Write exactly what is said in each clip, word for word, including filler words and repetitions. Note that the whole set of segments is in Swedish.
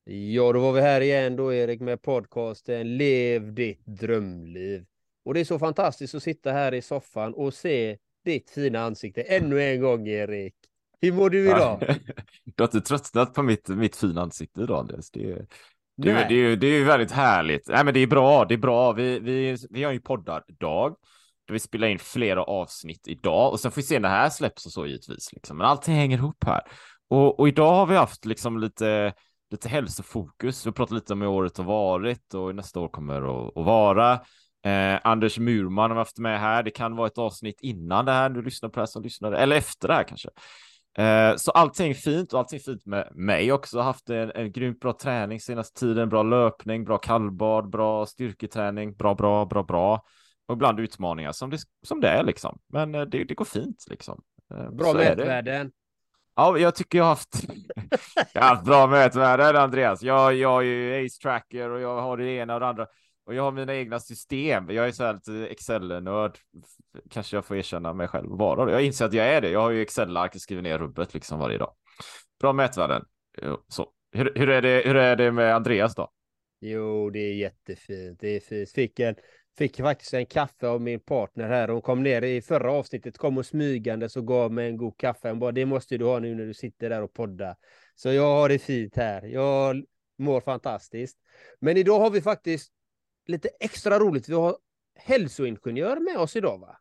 Ja, då var vi här igen då, Erik, med podcasten Lev ditt drömliv. Och det är så fantastiskt att sitta här i soffan och se ditt fina ansikte ännu en gång, Erik. Hur mår du Ja. idag? Du har inte tröttnat på mitt, mitt fina ansikte idag, Andreas. Det, är- det, är- det, Nej. är- det är ju väldigt härligt. Nej, men det är bra, det är bra. Vi, vi, vi har ju poddardag. Då vi spelar in flera avsnitt idag. Och sen får vi se när det här släpps och så givetvis. Liksom. Men allting hänger ihop här. Och, och idag har vi haft liksom lite, lite hälsofokus. Vi har pratat lite om hur året har varit och hur nästa år kommer att, att vara. Eh, Anders Murman har vi haft med här. Det kan vara ett avsnitt innan det här. Du lyssnar på det här som lyssnar. Eller efter det här kanske. Eh, så allting fint och allting fint med mig också. Jag har haft en, en grymt bra träning senaste tiden. Bra löpning, bra kallbad, bra styrketräning. Bra, bra, bra, bra. Och ibland utmaningar som det, som det är liksom. Men eh, det, det går fint liksom. Eh, Bra så är det. mätvärden. Ja, jag tycker jag har haft, jag har haft bra mätvärden, Andreas. Jag, jag är ju Ace Tracker och jag har det ena och det andra. Och jag har mina egna system. Jag är så här lite Excel-nörd. Kanske jag får erkänna mig själv vara det. Jag inser att jag är det. Jag har ju Excel-ark och skriver ner rubbet liksom varje dag. Bra mätvärden. Jo, så. Hur, hur, är det, hur är det med Andreas då? Jo, det är jättefint. Det är fint. Fick, en, fick faktiskt en kaffe av min partner här. Hon kom ner i förra avsnittet, kom och smygande och gav mig en god kaffe. Hon bara, det måste du ha nu när du sitter där och poddar. Så jag har det fint här. Jag mår fantastiskt. Men idag har vi faktiskt lite extra roligt. Vi har hälsoingenjör med oss idag, va?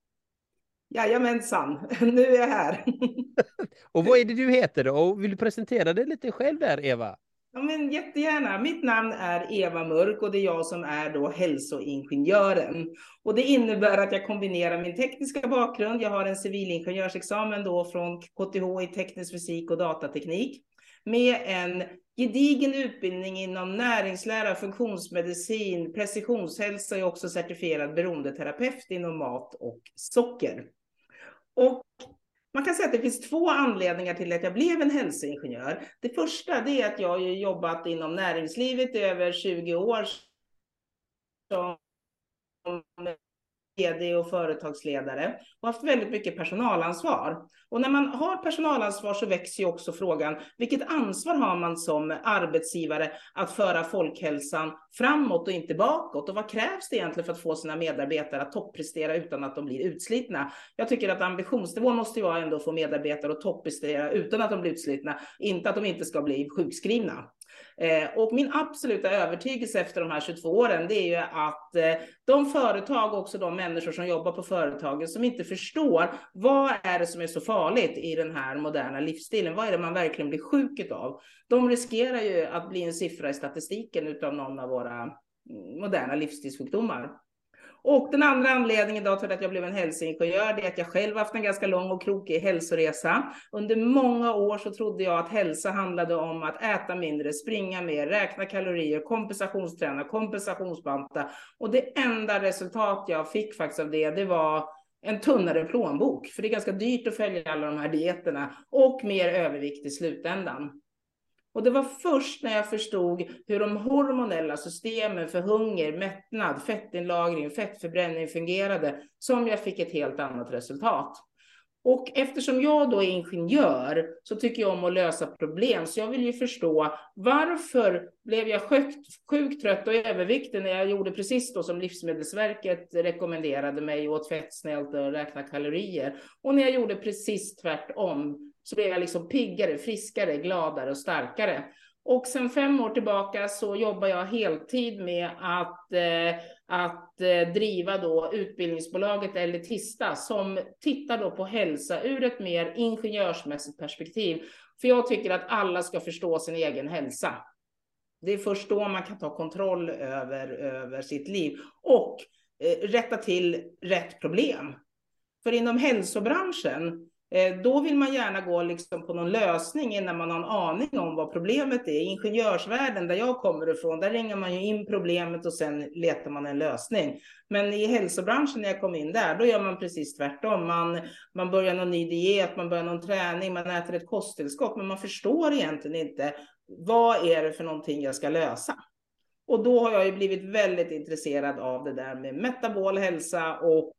Jajamensan, nu är jag här. Och vad är det du heter då? Och vill du presentera dig lite själv där, Eva? Ja, men jättegärna. Mitt namn är Eva Mörk och det är jag som är då hälsoingenjören. Och det innebär att jag kombinerar min tekniska bakgrund. Jag har en civilingenjörsexamen då från K T H i teknisk fysik och datateknik. Med en gedigen utbildning inom näringslära, funktionsmedicin, precisionshälsa och också certifierad beroendeterapeut inom mat och socker. Och man kan säga att det finns två anledningar till att jag blev en hälsoingenjör. Det första är att jag har jobbat inom näringslivet i över tjugo år som vd och företagsledare och haft väldigt mycket personalansvar. Och när man har personalansvar så växer ju också frågan, vilket ansvar har man som arbetsgivare att föra folkhälsan framåt och inte bakåt? Och vad krävs det egentligen för att få sina medarbetare att topprestera utan att de blir utslitna? Jag tycker att ambitionsnivån måste ju vara ändå att få medarbetare att topprestera utan att de blir utslitna, inte att de inte ska bli sjukskrivna. Och min absoluta övertygelse efter de här tjugotvå åren, det är ju att de företag och också de människor som jobbar på företagen som inte förstår vad är det som är så farligt i den här moderna livsstilen, vad är det man verkligen blir sjuk av, de riskerar ju att bli en siffra i statistiken utav någon av våra moderna livsstilssjukdomar. Och den andra anledningen då till att jag blev en hälsoingenjör, det är att jag själv haft en ganska lång och krokig hälsoresa. Under många år så trodde jag att hälsa handlade om att äta mindre, springa mer, räkna kalorier, kompensationsträna, kompensationsbanta. Och det enda resultat jag fick faktiskt av det, det var en tunnare plånbok. För det är ganska dyrt att följa alla de här dieterna och mer övervikt i slutändan. Och det var först när jag förstod hur de hormonella systemen för hunger, mättnad, fettinlagring, fettförbränning fungerade som jag fick ett helt annat resultat. Och eftersom jag då är ingenjör så tycker jag om att lösa problem. Så jag vill ju förstå varför blev jag sjukt, sjukt trött och överviktig när jag gjorde precis då som Livsmedelsverket rekommenderade mig, åt fettsnällt och räkna kalorier. Och när jag gjorde precis tvärtom så blev jag liksom piggare, friskare, gladare och starkare. Och sen fem år tillbaka så jobbar jag heltid med att, eh, att eh, driva då utbildningsbolaget Elitista som tittar då på hälsa ur ett mer ingenjörsmässigt perspektiv. För jag tycker att alla ska förstå sin egen hälsa. Det är först då man kan ta kontroll över, över sitt liv och eh, rätta till rätt problem. För inom hälsobranschen då vill man gärna gå liksom på någon lösning innan man har en aning om vad problemet är. I ingenjörsvärlden där jag kommer ifrån, där ringer man ju in problemet och sen letar man en lösning. Men i hälsobranschen när jag kom in där, då gör man precis tvärtom. Man, man börjar någon ny diet, man börjar någon träning, man äter ett kosttillskott, men man förstår egentligen inte vad är det för någonting jag ska lösa. Och då har jag ju blivit väldigt intresserad av det där med metabol hälsa och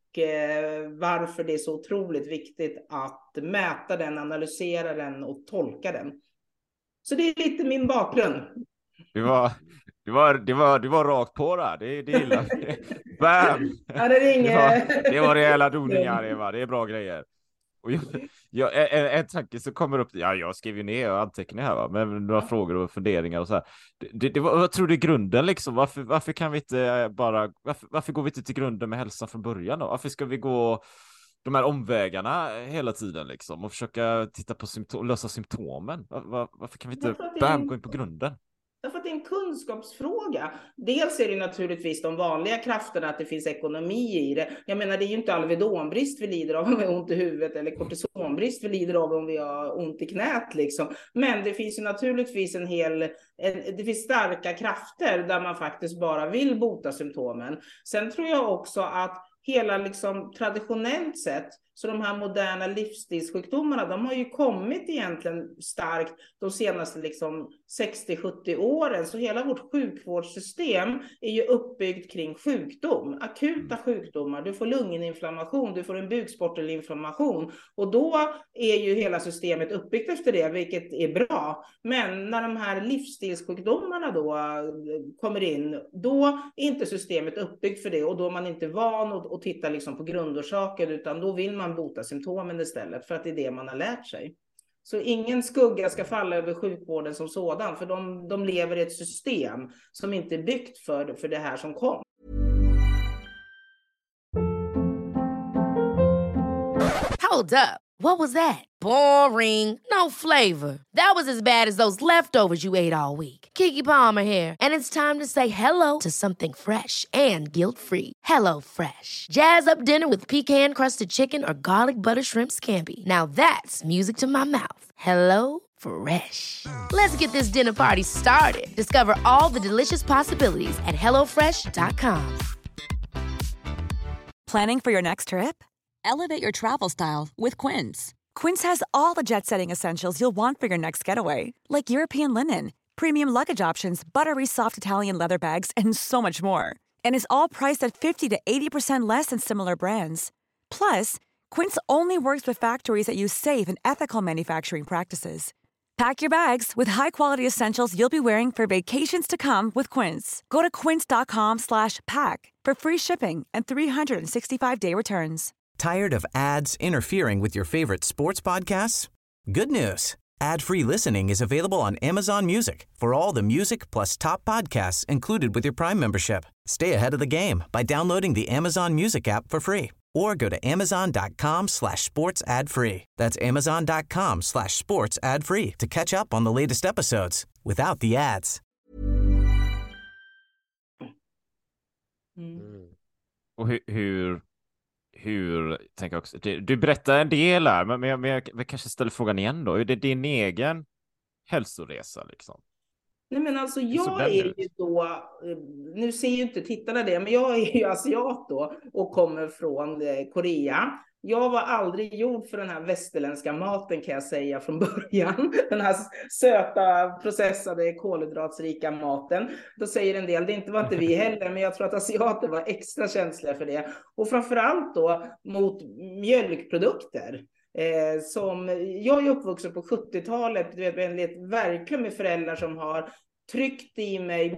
varför det är så otroligt viktigt att mäta den, analysera den och tolka den. Så det är lite min bakgrund. Det var, det var, det var, det var rakt på där. Det, det gillar vi. Bam! Ja, det är Det var, inget... det var rejäla doningar, Eva. Det är bra grejer. Och jag, jag, en, en tanke som kommer upp, ja, jag skriver ju ner och antecknar här, va? Men några Ja. frågor och funderingar och så här. Det, det, det var, jag tror det är grunden liksom. Varför, varför kan vi inte bara, varför, varför går vi inte till grunden med hälsan från början då? Varför ska vi gå de här omvägarna hela tiden liksom och försöka titta på symptom, lösa symptomen? Var, var, varför kan vi inte bam, gå in på grunden? Därför att det är en kunskapsfråga. Dels är det naturligtvis de vanliga krafterna, att det finns ekonomi i det. Jag menar, det är ju inte alvedonbrist vi lider av om vi har ont i huvudet, eller kortisonbrist vi lider av om vi har ont i knät liksom. Men det finns ju naturligtvis en hel, en, det finns starka krafter där man faktiskt bara vill bota symptomen. Sen tror jag också att hela liksom traditionellt sett, så de här moderna livsstilssjukdomarna, de har ju kommit egentligen starkt de senaste liksom sextio sjuttio åren. Så hela vårt sjukvårdssystem är ju uppbyggt kring sjukdom, akuta sjukdomar. Du får lunginflammation, du får en bukspottelinflammation. Och då är ju hela systemet uppbyggt efter det, vilket är bra. Men när de här livsstilssjukdomarna då kommer in, då är inte systemet uppbyggt för det. Och då är man inte van att, att titta liksom på grundorsaken, utan då vill man man bota symptomen istället, för att det är det man har lärt sig. Så ingen skugga ska falla över sjukvården som sådan, för de, de lever i ett system som inte är byggt för, för det här som kom. Hold up. What was that? Boring. No flavor. That was as bad as those leftovers you ate all week. Keke Palmer here, and it's time to say hello to something fresh and guilt-free. Hello Fresh. Jazz up dinner with pecan-crusted chicken or garlic butter shrimp scampi. Now that's music to my mouth. Hello Fresh. Let's get this dinner party started. Discover all the delicious possibilities at hello fresh dot com. Planning for your next trip? Elevate your travel style with Quince. Quince has all the jet-setting essentials you'll want for your next getaway, like European linen, premium luggage options, buttery soft Italian leather bags, and so much more. And is all priced at fifty to eighty percent less than similar brands. Plus, Quince only works with factories that use safe and ethical manufacturing practices. Pack your bags with high-quality essentials you'll be wearing for vacations to come with Quince. Go to quince dot com slash pack for free shipping and three sixty-five day returns. Tired of ads interfering with your favorite sports podcasts? Good news. Ad-free listening is available on Amazon Music for all the music plus top podcasts included with your Prime membership. Stay ahead of the game by downloading the Amazon Music app for free or go to amazon dot com slash sports ad free. That's amazon dot com slash sports ad free to catch up on the latest episodes without the ads. Mm. Och hur... hur... Hur, tänker jag också, du, du berättar en del här, men, men, jag, men jag kanske ställer frågan igen då. Är det din egen hälsoresa liksom? Nej, men alltså jag är ju då, nu ser ju inte tittarna det, men jag är ju asiat då och kommer från Korea. Jag var aldrig gjord för den här västerländska maten, kan jag säga från början. Den här söta, processade, kolhydratsrika maten. Då säger en del, det inte var inte vi heller, men jag tror att asiater var extra känsliga för det. Och framförallt då mot mjölkprodukter. Eh, som, jag är uppvuxen på sjuttiotalet, du vet, väldigt verkligen med föräldrar som har tryckt i mig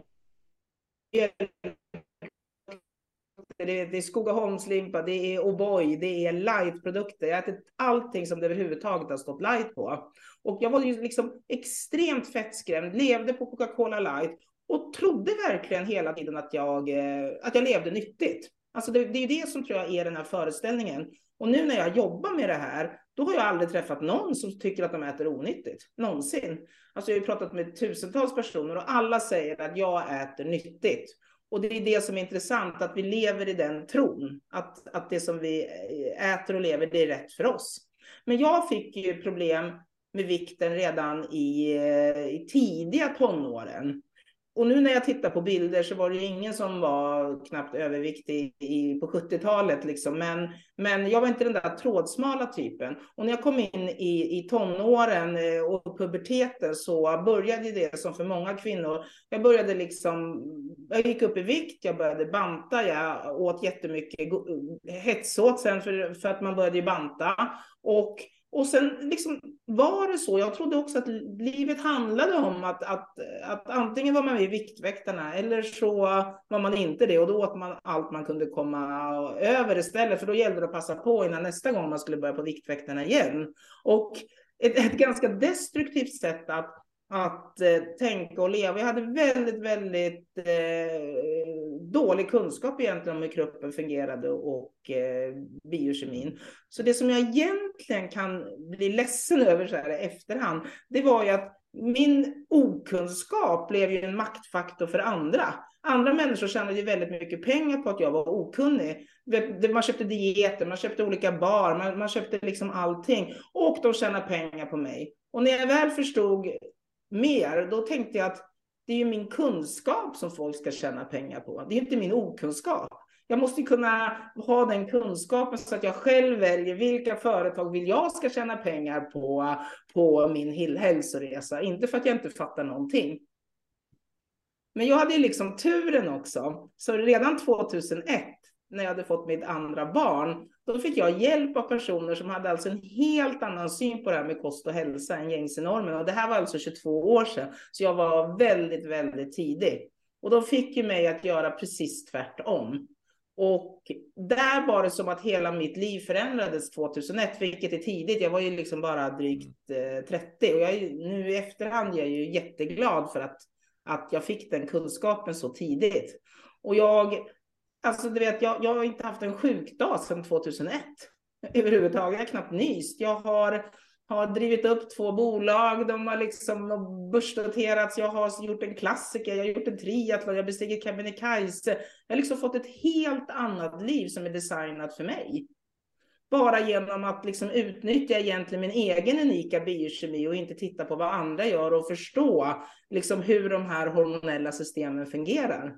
Det är, det är Skogaholmslimpa, det är O'boy, det är lightprodukter. Jag har ätit allting som det överhuvudtaget har stått light på. Och jag var ju liksom extremt fettskrämd, levde på Coca-Cola light och trodde verkligen hela tiden att jag, att jag levde nyttigt. Alltså det, det är det som tror jag är den här föreställningen. Och nu när jag jobbar med det här, då har jag aldrig träffat någon som tycker att de äter onyttigt. Någonsin. Alltså jag har ju pratat med tusentals personer och alla säger att jag äter nyttigt. Och det är det som är intressant, att vi lever i den tron. Att, att det som vi äter och lever, det är rätt för oss. Men jag fick ju problem med vikten redan i, i tidiga tonåren. Och nu när jag tittar på bilder så var det ingen som var knappt överviktig i, på sjuttiotalet. Liksom. Men, men jag var inte den där trådsmala typen. Och när jag kom in i, i tonåren och puberteten så började det som för många kvinnor. Jag började liksom, jag gick upp i vikt, jag började banta, jag åt jättemycket hetsåt sen för, för att man började banta. Och Och sen liksom var det så, jag trodde också att livet handlade om att, att, att antingen var man med i Viktväktarna eller så var man inte det. Och då åt man allt man kunde komma över istället, för då gällde det att passa på innan nästa gång man skulle börja på Viktväktarna igen. Och ett, ett ganska destruktivt sätt att att eh, tänka och leva. Jag hade väldigt, väldigt eh, dålig kunskap egentligen om hur kroppen fungerade och eh, biokemin. Så det som jag egentligen kan bli ledsen över så här i efterhand, det var ju att min okunskap blev ju en maktfaktor för andra. Andra människor tjänade ju väldigt mycket pengar på att jag var okunnig. Man köpte dieter, man köpte olika bar, man, man köpte liksom allting. Och de tjänade pengar på mig. Och när jag väl förstod mer, då tänkte jag att det är ju min kunskap som folk ska tjäna pengar på. Det är inte min okunskap. Jag måste kunna ha den kunskapen så att jag själv väljer vilka företag vill jag ska tjäna pengar på, på min hälsoresa. Inte för att jag inte fattar någonting. Men jag hade ju liksom turen också. Så redan tvåtusenett, när jag hade fått mitt andra barn, då fick jag hjälp av personer som hade alltså en helt annan syn på det här med kost och hälsa än gängse normen. Och det här var alltså tjugotvå år sedan. Så jag var väldigt, väldigt tidig. Och de fick ju mig att göra precis tvärtom. Och där var det som att hela mitt liv förändrades tvåtusenett, vilket är tidigt. Jag var ju liksom bara drygt eh, trettio. Och jag, nu i efterhand är jag ju jätteglad för att, att jag fick den kunskapen så tidigt. Och jag... Alltså du vet, jag, jag har inte haft en sjukdag sedan tvåtusenett. Överhuvudtaget, jag har knappt nyst. Jag har, har drivit upp två bolag, de har liksom börsnoterats. Jag har gjort en klassiker, jag har gjort en triathlon, jag har bestigit Kebnekaise. Jag har liksom fått ett helt annat liv som är designat för mig. Bara genom att liksom utnyttja egentligen min egen unika biokemi och inte titta på vad andra gör och förstå liksom hur de här hormonella systemen fungerar.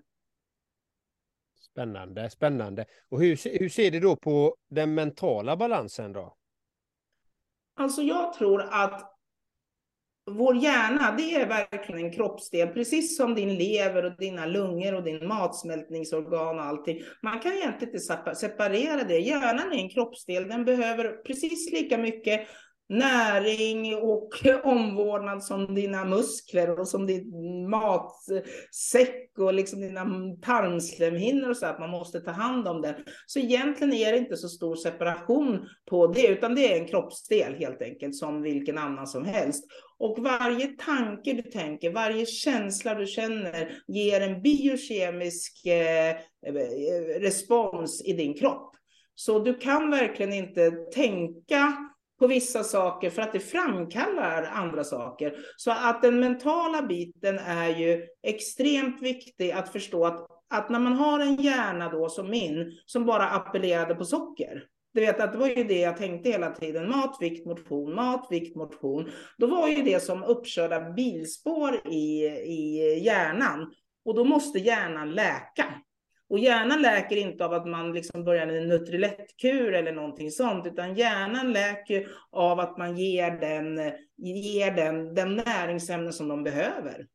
Spännande, spännande. Och hur, hur ser det då på den mentala balansen då? Alltså jag tror att vår hjärna, det är verkligen en kroppsdel, precis som din lever och dina lungor och din matsmältningsorgan och allting. Man kan egentligen inte separera det. Hjärnan är en kroppsdel, den behöver precis lika mycket näring och omvårdnad som dina muskler och som din matsäck och liksom dina tarmslemhinnor och så, att man måste ta hand om den. Så egentligen är det inte så stor separation på det, utan det är en kroppsdel helt enkelt som vilken annan som helst. Och varje tanke du tänker, varje känsla du känner ger en biokemisk eh, respons i din kropp. Så du kan verkligen inte tänka på vissa saker för att det framkallar andra saker. Så att den mentala biten är ju extremt viktig att förstå att, att när man har en hjärna då som min som bara appellerade på socker. Du vet att det var ju det jag tänkte hela tiden. Mat, vikt, motion, mat, vikt, motion. Då var ju det som uppkörda bilspår i, i hjärnan. Och då måste hjärnan läka. Och hjärnan läker inte av att man liksom börjar en Nutrilett-kur eller någonting sånt, utan hjärnan läker av att man ger den, ger den, den näringsämnen som de behöver.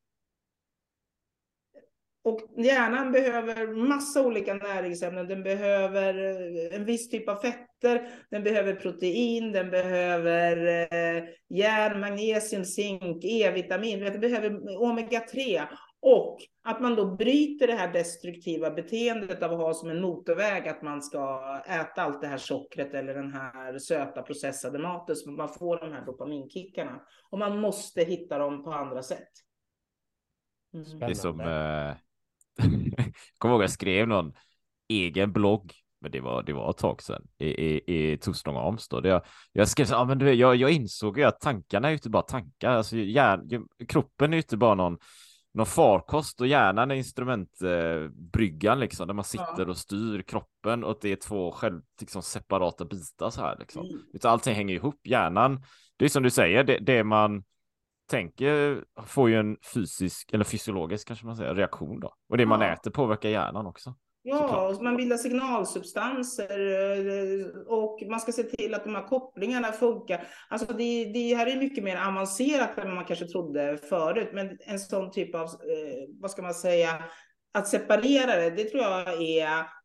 Och hjärnan behöver massa olika näringsämnen. Den behöver en viss typ av fetter, den behöver protein, den behöver eh, järn, magnesium, zink, E-vitamin, den behöver omega tre. Och att man då bryter det här destruktiva beteendet av att ha som en motorväg att man ska äta allt det här sockret eller den här söta processade maten så man får de här dopaminkickarna. Och man måste hitta dem på andra sätt. Mm. Det är som... Eh... jag kommer ihåg jag skrev någon egen blogg, men det var, det var ett tag sedan i, i, i Torsdag och Amstad. Jag, jag skrev så, ah, men du, jag, jag insåg ju att tankarna är ju inte bara tankar. Alltså, hjärn, kroppen är ju inte bara någon någon farkost och hjärnan är instrumentbryggan eh, liksom, där man sitter ja. och styr kroppen och att det är två själv liksom, separata bitar så här liksom. Mm. Utan allting hänger ihop. Hjärnan, det är som du säger, det, det man tänker får ju en fysisk eller fysiologisk kanske man säger reaktion då. Och det ja. man äter påverkar hjärnan också. Ja, och man bildar signalsubstanser och man ska se till att de här kopplingarna funkar. Alltså det, det här är mycket mer avancerat än man kanske trodde förut. Men en sån typ av, eh, vad ska man säga, att separera det, det tror jag är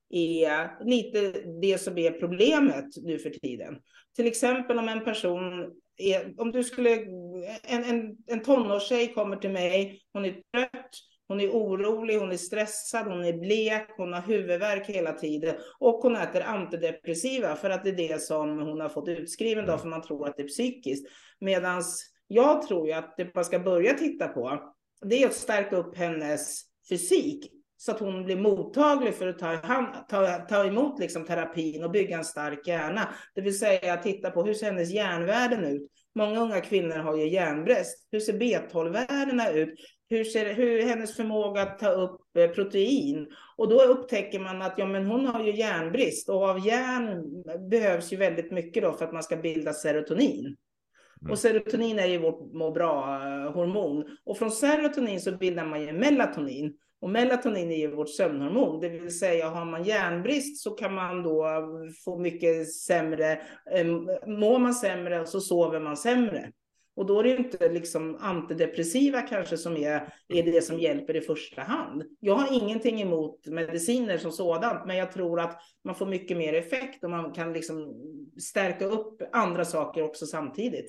är lite det som är problemet nu för tiden. Till exempel om en person är, om du skulle, en, en, en tonårstjej kommer till mig, hon är trött, hon är orolig, hon är stressad, hon är blek, hon har huvudvärk hela tiden och hon äter antidepressiva för att det är det som hon har fått utskriven då, för man tror att det är psykiskt. Medan jag tror ju att det man ska börja titta på, det är att stärka upp hennes fysik så att hon blir mottaglig för att ta, ta, ta emot liksom terapin och bygga en stark hjärna. Det vill säga titta på hur ser hennes hjärnvärden ut. Många unga kvinnor har ju järnbrist. Hur ser B tolv-värdena ut? Hur ser hur hennes förmåga att ta upp protein? Och då upptäcker man att ja, men hon har ju järnbrist. Och av järn behövs ju väldigt mycket då för att man ska bilda serotonin. Mm. Och serotonin är ju vårt må bra-hormon. Och från serotonin så bildar man ju melatonin. Och melatonin är ju vårt sömnhormon. Det vill säga har man järnbrist så kan man då få mycket sämre. Mår man sämre och så sover man sämre. Och då är det inte liksom antidepressiva kanske som är, är det som hjälper i första hand. Jag har ingenting emot mediciner som sådant, men jag tror att man får mycket mer effekt och man kan liksom stärka upp andra saker också samtidigt.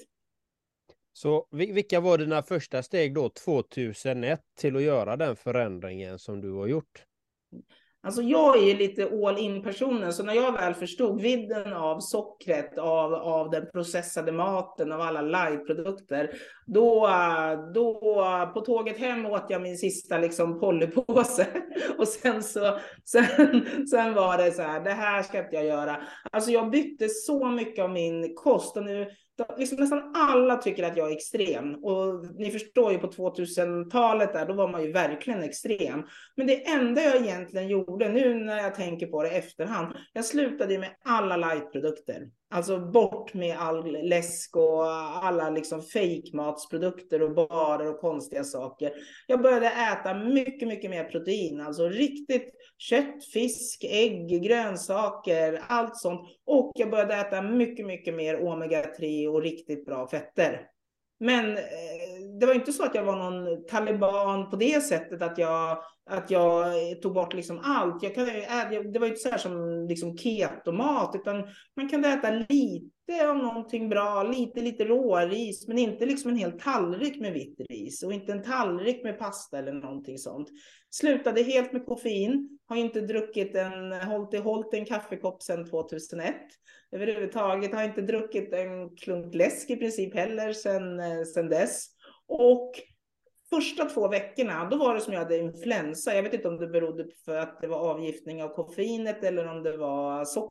Så vilka var dina första steg då tvåtusenett till att göra den förändringen som du har gjort? Alltså jag är ju lite all in personen, så när jag väl förstod vidden av sockret, av, av den processade maten, av alla lightprodukter, då, då på tåget hem åt jag min sista liksom polypåse och sen så sen, sen var det så här, det här ska inte jag göra. Alltså jag bytte så mycket av min kost och nu liksom nästan alla tycker att jag är extrem. Och ni förstår ju på tvåtusentalet där, då var man ju verkligen extrem. Men det enda jag egentligen gjorde, nu när jag tänker på det efterhand, jag slutade med alla lightprodukter. Alltså bort med all läsk och alla liksom fake-matsprodukter och barer och konstiga saker. Jag började äta mycket, mycket mer protein. Alltså riktigt kött, fisk, ägg, grönsaker, allt sånt. Och jag började äta mycket, mycket mer omega tre och riktigt bra fetter. Men eh, det var inte så att jag var någon taliban på det sättet att jag, att jag tog bort liksom allt. Jag kan, det var inte så här som liksom ketomat, utan man kan äta lite av någonting bra, lite, lite råris, men inte liksom en hel tallrik med vitt ris och inte en tallrik med pasta eller någonting sånt. Slutade helt med koffein, har inte druckit en, hållit, hållit en kaffekopp sedan tvåtusenett. Överhuvudtaget har inte druckit en klunk läsk i princip heller sedan, sedan dess. Och första två veckorna, då var det som jag hade influensa. Jag vet inte om det berodde på att det var avgiftning av koffeinet eller om det var socker.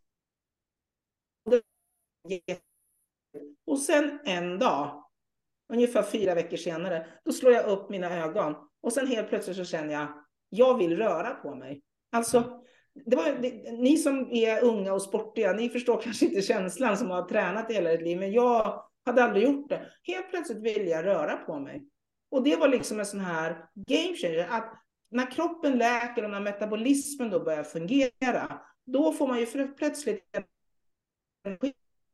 Och sen en dag, ungefär fyra veckor senare, då slår jag upp mina ögon. Och sen helt plötsligt så känner jag, jag vill röra på mig. Alltså, det var, det, ni som är unga och sportiga, ni förstår kanske inte känslan som har tränat hela ett liv. Men jag hade aldrig gjort det. Helt plötsligt vill jag röra på mig. Och det var liksom en sån här game changer. Att när kroppen läker och när metabolismen då börjar fungera, då får man ju plötsligt energi.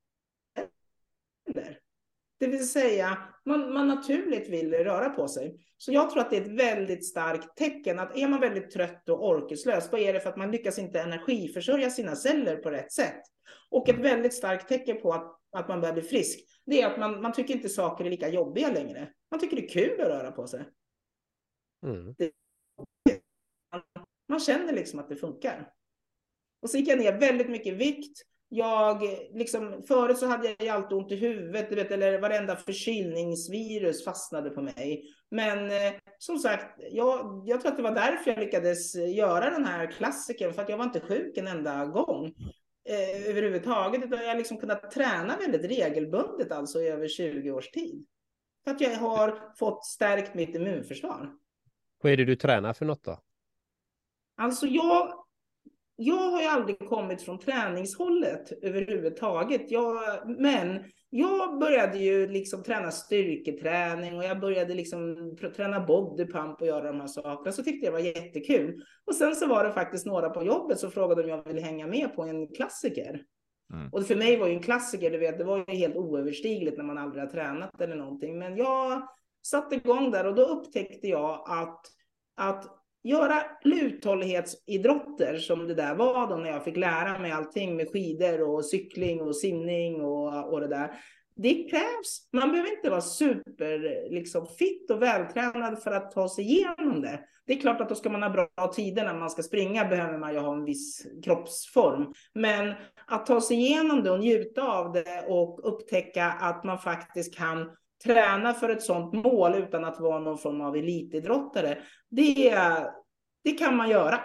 Det vill säga, man, man naturligt vill röra på sig. Så jag tror att det är ett väldigt starkt tecken att är man väldigt trött och orkeslös, då är det för att man lyckas inte energiförsörja sina celler på rätt sätt. Och ett väldigt starkt tecken på att, att man börjar bli frisk, det är att man, man tycker inte saker är lika jobbiga längre. Man tycker det är kul att röra på sig. Mm. Det, man känner liksom att det funkar. Och så gick jag ner väldigt mycket vikt. Jag, liksom, förut så hade jag alltid ont i huvudet, du vet, eller varenda förkylningsvirus fastnade på mig. Men eh, som sagt, jag, jag tror att det var därför jag lyckades göra den här klassiken, för att jag var inte sjuk en enda gång eh, överhuvudtaget. Utan jag har liksom kunnat träna väldigt regelbundet, alltså i över tjugo års tid. För att jag har fått stärkt mitt immunförsvar. Vad är det du tränar för något då? Alltså jag... Jag har ju aldrig kommit från träningshållet överhuvudtaget. Jag, men jag började ju liksom träna styrketräning och jag började liksom träna bodypump och göra de här sakerna. Så tyckte jag det var jättekul. Och sen så var det faktiskt några på jobbet som frågade om jag ville hänga med på en klassiker. Mm. Och för mig var ju en klassiker, du vet, det var ju helt oöverstigligt när man aldrig har tränat eller någonting. Men jag satte igång där och då upptäckte jag att, att göra uthållighetsidrotter som det där var då när jag fick lära mig allting med skidor och cykling och simning och, och det där. Det krävs, man behöver inte vara super liksom, fit och vältränad för att ta sig igenom det. Det är klart att då ska man ha bra tider när man ska springa, behöver man ju ha en viss kroppsform. Men att ta sig igenom det och njuta av det och upptäcka att man faktiskt kan träna för ett sånt mål utan att vara någon form av elitidrottare, det, det kan man göra.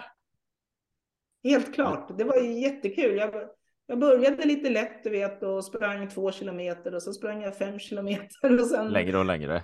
Helt klart, det var ju jättekul. Jag, jag började lite lätt, du vet, och sprang två kilometer och så sprang jag fem kilometer. Och sen, längre och längre.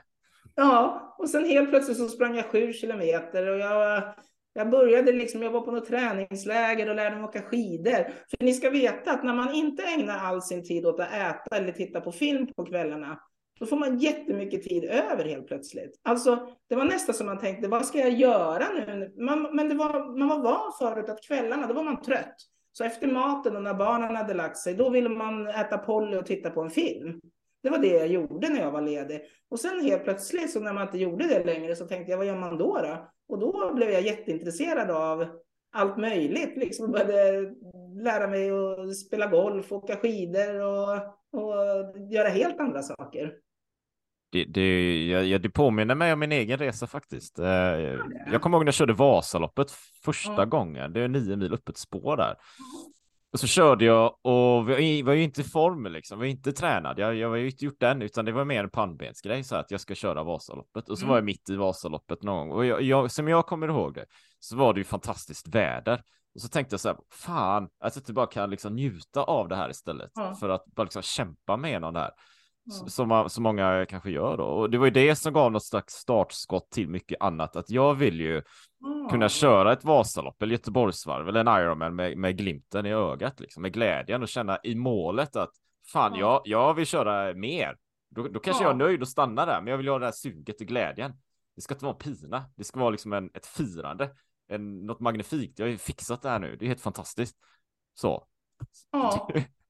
Ja, och sen helt plötsligt så sprang jag sju kilometer och jag, jag började liksom, jag var på något träningsläger och lärde mig åka skidor. För ni ska veta att när man inte ägnar all sin tid åt att äta eller titta på film på kvällarna, då får man jättemycket tid över helt plötsligt. Alltså, det var nästan som man tänkte, vad ska jag göra nu? Man, men det var, man var van förut att kvällarna, då var man trött. Så efter maten och när barnen hade lagt sig, då ville man äta Polly och titta på en film. Det var det jag gjorde när jag var ledig. Och sen helt plötsligt, så när man inte gjorde det längre, så tänkte jag, vad gör man då då? Och då blev jag jätteintresserad av allt möjligt. Liksom började lära mig att spela golf, åka skidor och, och göra helt andra saker. Det, det, jag, det påminner mig om min egen resa faktiskt. Jag kommer ihåg när jag körde Vasaloppet första ja. gången. Det är nio mil upp ett spår där. Och så körde jag och vi var ju inte i form liksom. Vi var inte tränad. Jag, jag var ju inte gjort den, utan det var mer en pannbensgrej så att jag ska köra Vasaloppet. Och så mm. var jag mitt i Vasaloppet någon gång. Och jag, jag, som jag kommer ihåg det, så var det ju fantastiskt väder. Och så tänkte jag så här, fan, att jag inte bara kan liksom njuta av det här istället. Ja. För att bara liksom kämpa med någon där. Ja. Som, som många kanske gör då. Och det var ju det som gav något slags startskott till mycket annat. Att jag vill ju ja. kunna köra ett Vasalopp eller Göteborgsvarv eller en Ironman med, med glimten i ögat. Liksom, med glädjen och känna i målet att fan, ja. jag, jag vill köra mer. Då, då kanske ja. jag är nöjd och stannar där. Men jag vill ha det här suget och glädjen. Det ska inte vara pina. Det ska vara liksom en, ett firande. En, något magnifikt. Jag har ju fixat det här nu. Det är helt fantastiskt. Så. Ja.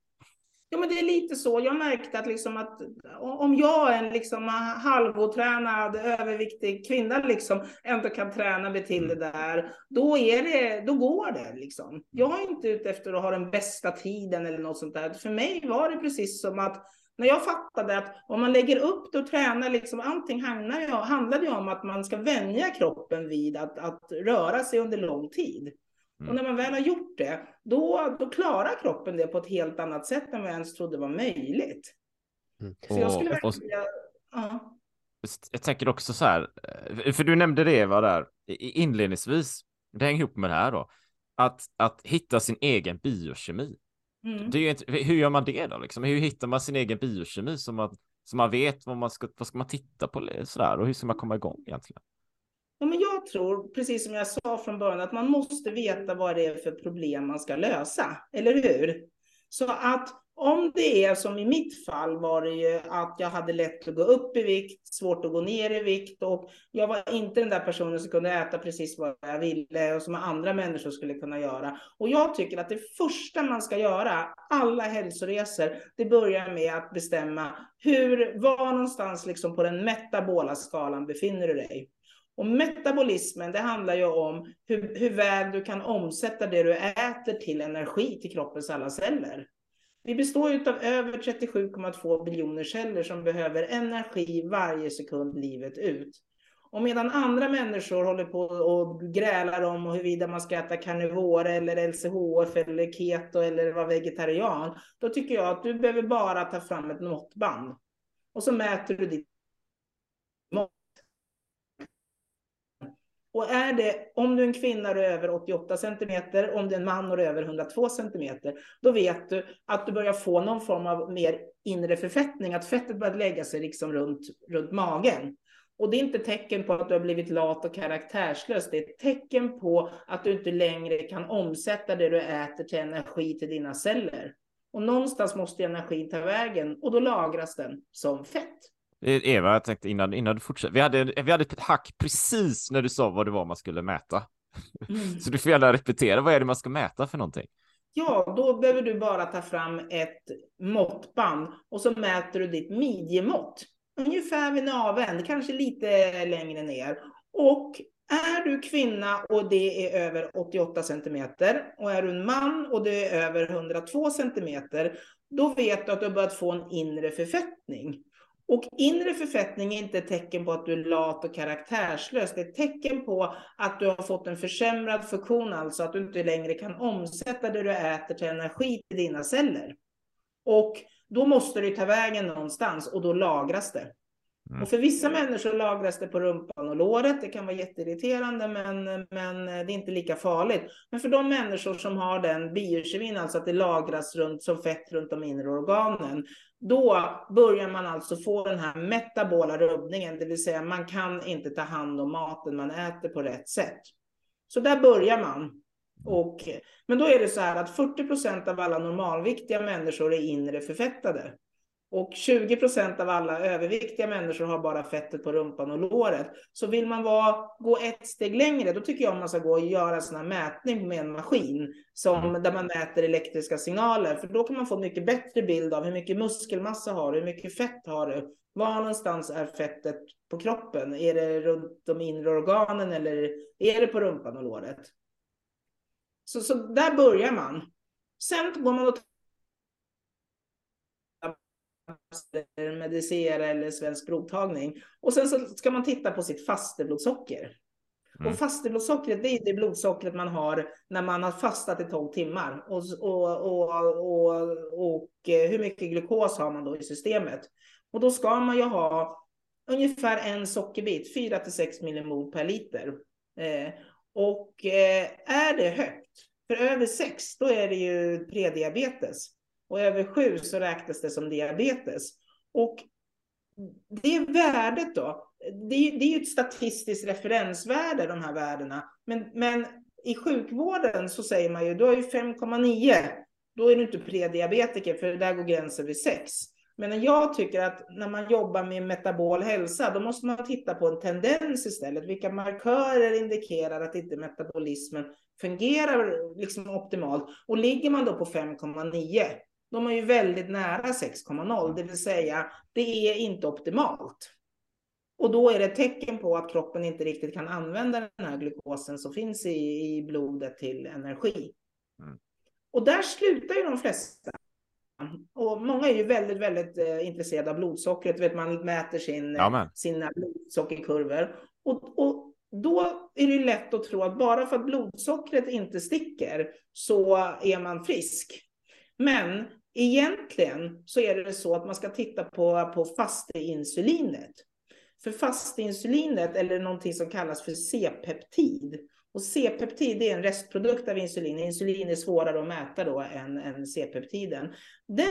Ja, men det är lite så. Jag märkte att, liksom att om jag är en liksom halvotränad, överviktig kvinna liksom ändå kan träna mig till det där, då, är det, då går det. Liksom. Jag är inte ute efter att ha den bästa tiden eller något sånt där. För mig var det precis som att när jag fattade att om man lägger upp det och tränar, liksom, allting handlar ju, handlar ju om att man ska vänja kroppen vid att, att röra sig under lång tid. Mm. Och när man väl har gjort det, då, då klarar kroppen det på ett helt annat sätt än vad jag ens trodde var möjligt. Mm. Så jag skulle och, vilja... ja. Jag tänker också så här, för du nämnde det, Eva, där inledningsvis, det hänger ihop med det här då, att, att hitta sin egen biokemi. Mm. Det är ju inte, hur gör man det då? Liksom? Hur hittar man sin egen biokemi som man, som man vet vad man ska, vad ska man titta på sådär, och hur ska man komma igång egentligen? Ja, men jag tror, precis som jag sa från början, att man måste veta vad det är för problem man ska lösa, eller hur? Så att om det är som i mitt fall var det ju att jag hade lätt att gå upp i vikt, svårt att gå ner i vikt, och jag var inte den där personen som kunde äta precis vad jag ville och som andra människor skulle kunna göra. Och jag tycker att det första man ska göra, alla hälsoresor, det börjar med att bestämma hur, var någonstans liksom på den metabola skalan befinner du dig. Och metabolismen, det handlar ju om hur, hur väl du kan omsätta det du äter till energi till kroppens alla celler. Vi består ju av över trettiosju komma två biljoner celler som behöver energi varje sekund livet ut. Och medan andra människor håller på och grälar om huruvida man ska äta karnivor eller L C H F eller keto eller vara vegetarian, då tycker jag att du behöver bara ta fram ett måttband. Och så mäter du ditt mått. Och är det, om du är en kvinna är över åttioåtta centimeter, om du är en man är över hundratvå centimeter, då vet du att du börjar få någon form av mer inre förfettning, att fettet börjar lägga sig liksom runt, runt magen. Och det är inte tecken på att du har blivit lat och karaktärslös, det är ett tecken på att du inte längre kan omsätta det du äter till energi till dina celler. Och någonstans måste energin ta vägen, och då lagras den som fett. Eva, jag tänkte innan, innan du fortsätter. Vi hade, vi hade ett hack precis när du sa vad det var man skulle mäta. Mm. Så du får gärna repetera. Vad är det man ska mäta för någonting? Ja, då behöver du bara ta fram ett måttband och så mäter du ditt midjemått. Ungefär vid naveln, kanske lite längre ner. Och är du kvinna och det är över åttioåtta centimeter och är du en man och det är över hundratvå centimeter, då vet du att du har börjat få en inre förfettning. Och inre förfettning är inte ett tecken på att du är lat och karaktärslös. Det är ett tecken på att du har fått en försämrad funktion, alltså att du inte längre kan omsätta det du äter till energi till dina celler. Och då måste du ta vägen någonstans och då lagras det. Mm. Och för vissa människor lagras det på rumpan och låret. Det kan vara jätteirriterande, men, men det är inte lika farligt. Men för de människor som har den biokemin, alltså att det lagras runt, som fett runt de inre organen, då börjar man alltså få den här metabola rubbningen. Det vill säga man kan inte ta hand om maten man äter på rätt sätt. Så där börjar man. Och, men då är det så här att fyrtio procent av alla normalviktiga människor är inre förfettade. Och tjugo procent av alla överviktiga människor har bara fettet på rumpan och låret. Så vill man vara, gå ett steg längre, då tycker jag man ska gå och göra en sån här mätning med en maskin. Som, där man mäter elektriska signaler. För då kan man få mycket bättre bild av hur mycket muskelmassa har du, hur mycket fett har du. Var någonstans är fettet på kroppen? Är det runt de inre organen eller är det på rumpan och låret? Så, så där börjar man. Sen går man och medicera eller svensk provtagning. Och sen så ska man titta på sitt fasteblodsocker. Mm. Och fasteblodsockret, det är det blodsockret man har när man har fastat i tolv timmar. Och, och, och, och, och hur mycket glukos har man då i systemet? Och då ska man ju ha ungefär en sockerbit, fyra till sex millimol per liter. Eh, och eh, är det högt, för över sex, då är det ju prediabetes. Och över sju så räknas det som diabetes. Och det värdet då, det är, det är ju ett statistiskt referensvärde, de här värdena. Men, men i sjukvården så säger man ju, då är ju fem komma nio. Då är du inte prediabetiker, för där går gränsen vid sex. Men jag tycker att när man jobbar med metabol hälsa, då måste man titta på en tendens istället. Vilka markörer indikerar att inte metabolismen fungerar liksom optimalt. Och ligger man då på fem komma nio, då är man ju väldigt nära sex komma noll. Det vill säga, det är inte optimalt. Och då är det ett tecken på att kroppen inte riktigt kan använda den här glukosen som finns i, i blodet till energi. Mm. Och där slutar ju de flesta. Och många är ju väldigt, väldigt eh, intresserade av blodsockret. Vet, man mäter sin, eh, sina blodsockerkurvor. Och, och då är det lätt att tro att bara för att blodsockret inte sticker så är man frisk. Men egentligen så är det så att man ska titta på, på fasteinsulinet. För fasteinsulinet, eller någonting som kallas för C-peptid. Och C-peptid är en restprodukt av insulin. Insulin är svårare att mäta då än, än C-peptiden. Den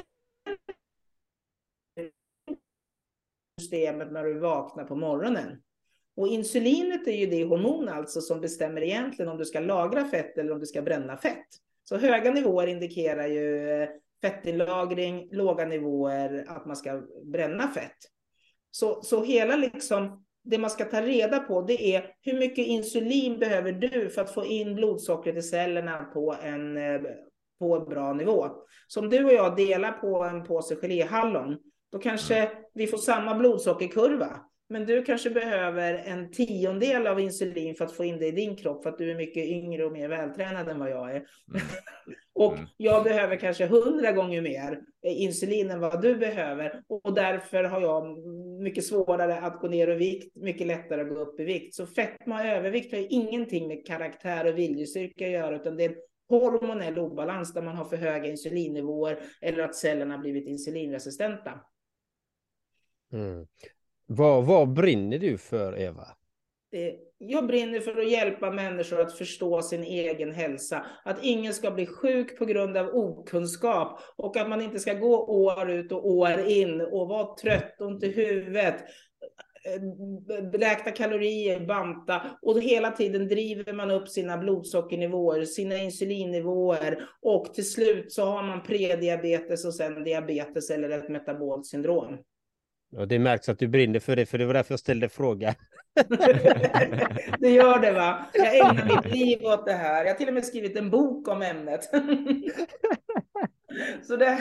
systemet när du vaknar på morgonen. Och insulinet är ju det hormon alltså som bestämmer egentligen om du ska lagra fett eller om du ska bränna fett. Så höga nivåer indikerar ju fettinlagring, låga nivåer att man ska bränna fett. Så, så hela liksom, det man ska ta reda på, det är hur mycket insulin behöver du för att få in blodsockret i cellerna på en, på en bra nivå. Så om du och jag delar på en påse geléhallon, då kanske vi får samma blodsockerkurva. Men du kanske behöver en tiondel av insulin för att få in det i din kropp, för att du är mycket yngre och mer vältränad än vad jag är. Mm. Och jag behöver kanske hundra gånger mer insulin än vad du behöver. Och därför har jag mycket svårare att gå ner i vikt, mycket lättare att gå upp i vikt. Så fetma och övervikt har ju ingenting med karaktär och viljestyrka att göra, utan det är en hormonell obalans där man har för höga insulinnivåer eller att cellerna har blivit insulinresistenta. Mm. Vad, vad brinner du för, Eva? Jag brinner för att hjälpa människor att förstå sin egen hälsa. Att ingen ska bli sjuk på grund av okunskap. Och att man inte ska gå år ut och år in och vara trött, ont i huvudet, räkna kalorier, banta. Och hela tiden driver man upp sina blodsockernivåer, sina insulinnivåer. Och till slut så har man prediabetes och sen diabetes eller ett metabolt syndrom. Och det märks att du brinner för det, för det var därför jag ställde frågan. Det gör det, va? Jag ägnar mitt liv åt det här. Jag har till och med skrivit en bok om ämnet. Så det,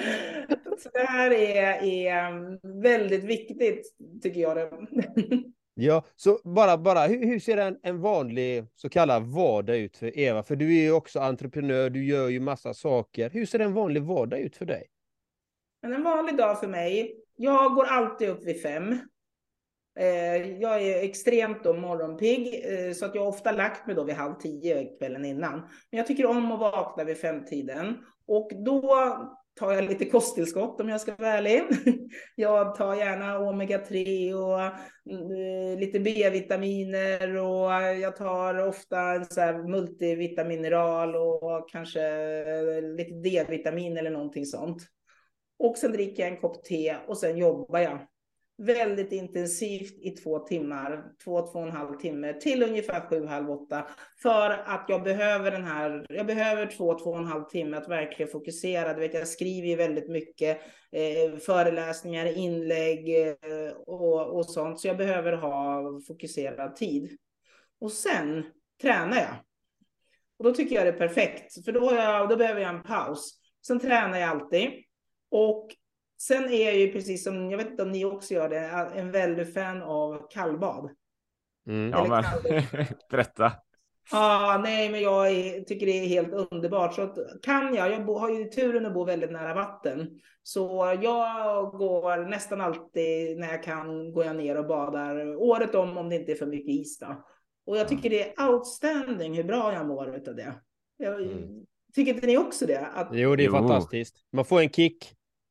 så det här är, är väldigt viktigt, tycker jag. Ja, så bara, bara hur, hur ser en, en vanlig så kallad vardag ut för Eva? För du är ju också entreprenör, du gör ju massa saker. Hur ser en vanlig vardag ut för dig? Men en vanlig dag för mig, jag går alltid upp vid fem. Eh, jag är extremt då morgonpigg, eh, så att jag ofta lagt mig då vid halv tio kvällen innan. Men jag tycker om att vakna vid femtiden. Och då tar jag lite kosttillskott om jag ska vara ärlig. Jag tar gärna omega tre och eh, lite B-vitaminer. Och jag tar ofta en så här multivitaminmineral och kanske lite D-vitamin eller någonting sånt. Och sen dricker jag en kopp te och sen jobbar jag väldigt intensivt i två timmar, två, två och en halv timme till ungefär sju, halv åtta. För att jag behöver den här, jag behöver två, två och en halv timme att verkligen fokusera. Du vet, jag skriver ju väldigt mycket eh, föreläsningar, inlägg eh, och, och sånt. Så jag behöver ha fokuserad tid. Och sen tränar jag. Och då tycker jag det är perfekt. För då, har jag, då behöver jag en paus. Sen tränar jag alltid. Och sen är jag ju precis som, jag vet inte om ni också gör det, en väldigt fan av kallbad. Mm. Ja, men berätta. Ja, nej, men jag är, tycker det är helt underbart. Så att, kan jag, jag bo, har ju turen att bo väldigt nära vatten. Så jag går nästan alltid när jag kan, går jag ner och badar året om, om det inte är för mycket is då. Och jag tycker det är outstanding hur bra jag mår utav det. Jag, mm. Tycker inte ni också det? Att... Jo, det är jo. fantastiskt. Man får en kick.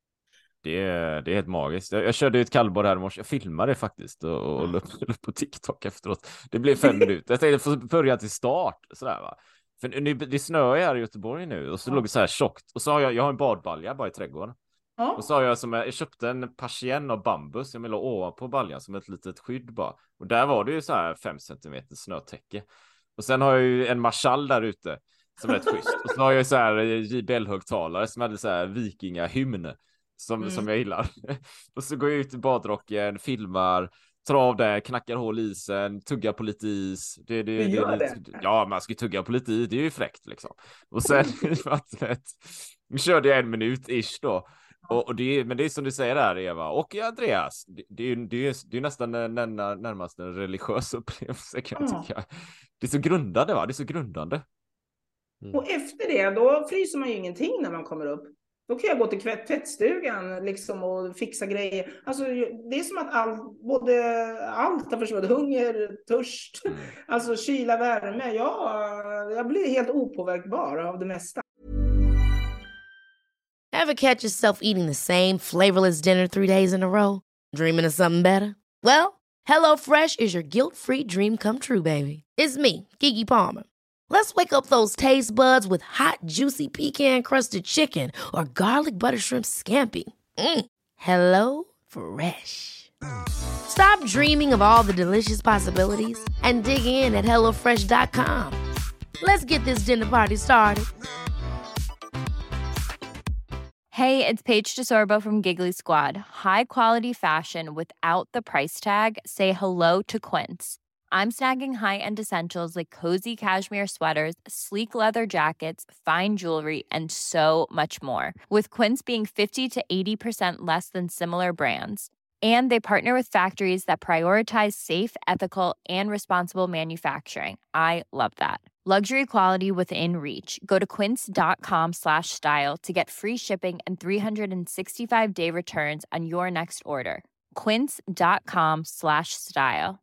Det är, det är helt magiskt. Jag, jag körde ut kallbad här i morse. Jag filmade det faktiskt och, och la upp på TikTok efteråt. Det blev fem minuter. Jag tänkte få börja till start. Sådär, va? För nu, det snöar här i Göteborg nu. Och så ja. låg det så här tjockt. Och så har jag, jag har en badbalja bara i trädgården. Ja. Och så har jag som jag, jag köpte en persien av bambus. Jag vill ha ovanpå baljan som ett litet skydd bara. Och där var det ju så här fem centimeter snötäcke. Och sen har jag ju en marschall där ute som är rätt schysst. Och så har jag så här J B L-högtalare som hade så här vikingahymn. Som, mm. som jag gillar. Och så går jag ut i badrocken, filmar, tar av det, knackar hål i isen, tuggar på lite is. Det, det, det, det, det. Ja, man ska ju tugga på lite is, det är ju fräckt liksom. Och sen i vattnet körde jag en minut ish då. Och, och det, men det är som du säger där, Eva och Andreas, det, det, är, det, är, det är nästan närmast, närmast en religiös upplevelse kan jag tycka. Mm. Det är så grundande, va? Det är så grundande. Mm. Och efter det, då fryser man ju ingenting när man kommer upp. Då kan jag gå till tvättstugan liksom och fixa grejer. Alltså det är som att all, både allt har försvunnit. Hunger, törst, mm. alltså kyla, värme. Ja, jag blir helt opåverkbar av det mesta. Ever catch yourself eating the same flavorless dinner three days in a row? Dreaming of something better? Well, HelloFresh is your guilt-free dream come true, baby. It's me, Keke Palmer. Let's wake up those taste buds with hot, juicy pecan-crusted chicken or garlic butter shrimp scampi. Mm. Hello Fresh. Stop dreaming of all the delicious possibilities and dig in at hello fresh dot com. Let's get this dinner party started. Hey, it's Paige DeSorbo from Giggly Squad. High quality fashion without the price tag. Say hello to Quince. I'm snagging high-end essentials like cozy cashmere sweaters, sleek leather jackets, fine jewelry, and so much more. With Quince being fifty to eighty percent less than similar brands. And they partner with factories that prioritize safe, ethical, and responsible manufacturing. I love that. Luxury quality within reach. Go to quince.com slash style to get free shipping and three sixty-five day returns on your next order. Quince.com slash style.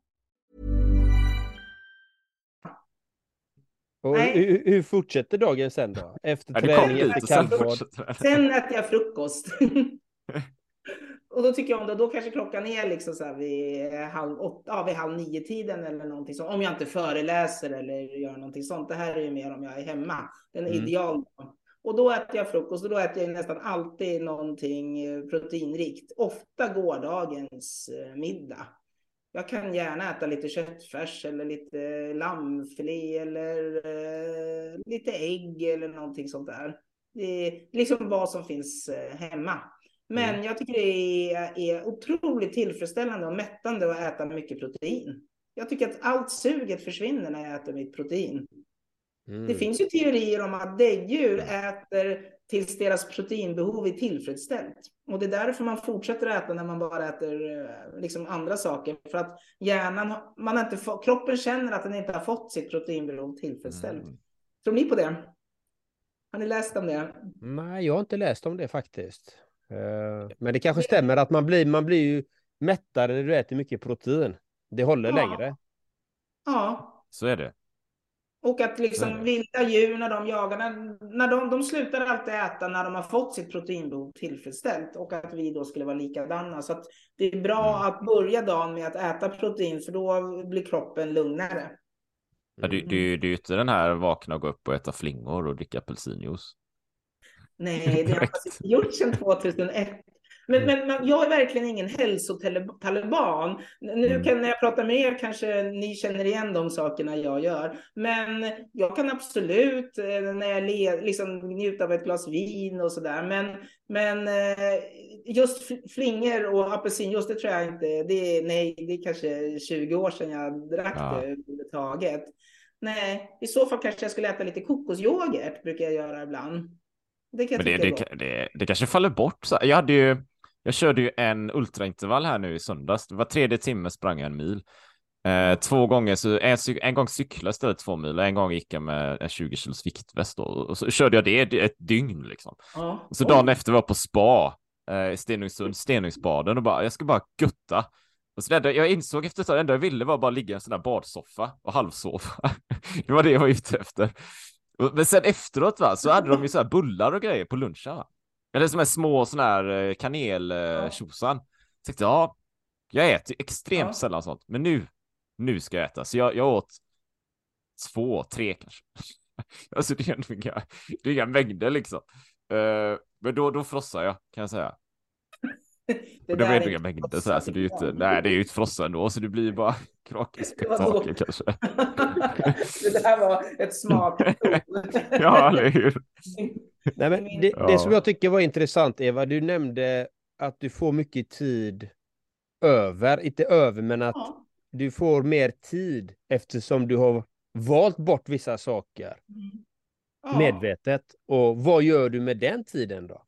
Och hur, hur fortsätter dagen sen då? Efter ja, träning, efter kallbad? Sen äter jag frukost. Och då tycker jag om det, då kanske klockan är liksom så här vid halv åtta, ja, vid halv nio tiden eller någonting så. Om jag inte föreläser eller gör någonting sånt. Det här är ju mer om jag är hemma. Den är mm. ideal. Och då äter jag frukost och då äter jag nästan alltid någonting proteinrikt. Ofta gårdagens middag. Jag kan gärna äta lite köttfärs eller lite lammfilé eller eh, lite ägg eller någonting sånt där. Det är liksom vad som finns eh, hemma. Men mm. jag tycker det är, är otroligt tillfredsställande och mättande att äta mycket protein. Jag tycker att allt suget försvinner när jag äter mitt protein. Mm. Det finns ju teorier om att däggdjur äter tills deras proteinbehov är tillfredsställt. Och det är därför man fortsätter äta när man bara äter liksom andra saker. För att hjärnan, man inte få, kroppen känner att den inte har fått sitt proteinbehov tillfredsställt. Mm. Tror ni på det? Har ni läst om det? Nej, jag har inte läst om det faktiskt. Men det kanske stämmer att man blir, man blir ju mättare när du äter mycket protein. Det håller ja. längre. Ja. Så är det. Och att liksom vilda djur när de jagar, när, när de, de slutar alltid äta när de har fått sitt proteinbehov tillfredsställt. Och att vi då skulle vara likadana. Så att det är bra mm. att börja dagen med att äta protein, för då blir kroppen lugnare. Ja, du, du, du är inte den här vakna och gå upp och äta flingor och dricka apelsinjuice. Nej, det har jag gjort sedan tjugohundraett. Men, men, men jag är verkligen ingen hälsotaliban. Nu kan när jag pratar med er kanske ni känner igen de sakerna jag gör. Men jag kan absolut när jag le, liksom, njuta av ett glas vin och sådär. Men, men just flingor och apelsinjuice, det tror jag inte. Det är, nej, det är kanske tjugo år sedan jag drack ja. det överhuvudtaget. Nej, i så fall kanske jag skulle äta lite kokosyoghurt, brukar jag göra ibland. Det, kan Men det, det, det, det kanske faller bort. Så jag, hade ju, jag körde ju en ultraintervall här nu i söndags. Det var tredje timme sprang jag en mil. Eh, två gånger, så en, en gång cyklade istället två mil och en gång gick jag med en tjugo kilos viktväst. Då, och så körde jag det ett dygn liksom. Ja. Och så dagen Oj. efter var jag på spa eh, i Stenungsund, Stenungsbaden och bara, jag ska bara gutta. Och så där, jag insåg efter det enda jag ville var bara ligga i en sån där badsoffa och halvsova. Det var det jag var ute efter. Men sen efteråt va, så hade de ju så här bullar och grejer på lunchen va? Eller som är små sån här kaneltjosan. Så jag tänkte, ja, jag äter extremt ja. sällan sånt. Men nu, nu ska jag äta. Så jag, jag åt två, tre kanske. Alltså det är inga, det är inga mängder liksom. Uh, men då, då frossar jag, kan jag säga. Det, och det var inga mängder så här, så det är ju inte, nej det är ju ett frossa ändå, så det blir bara krakespetakel kanske. Det där var ett smak. Ja, eller hur? Nej, men det, det som jag tycker var intressant, Eva, du nämnde att du får mycket tid över, inte över, men att ja. du får mer tid eftersom du har valt bort vissa saker mm. ja. medvetet. Och vad gör du med den tiden då?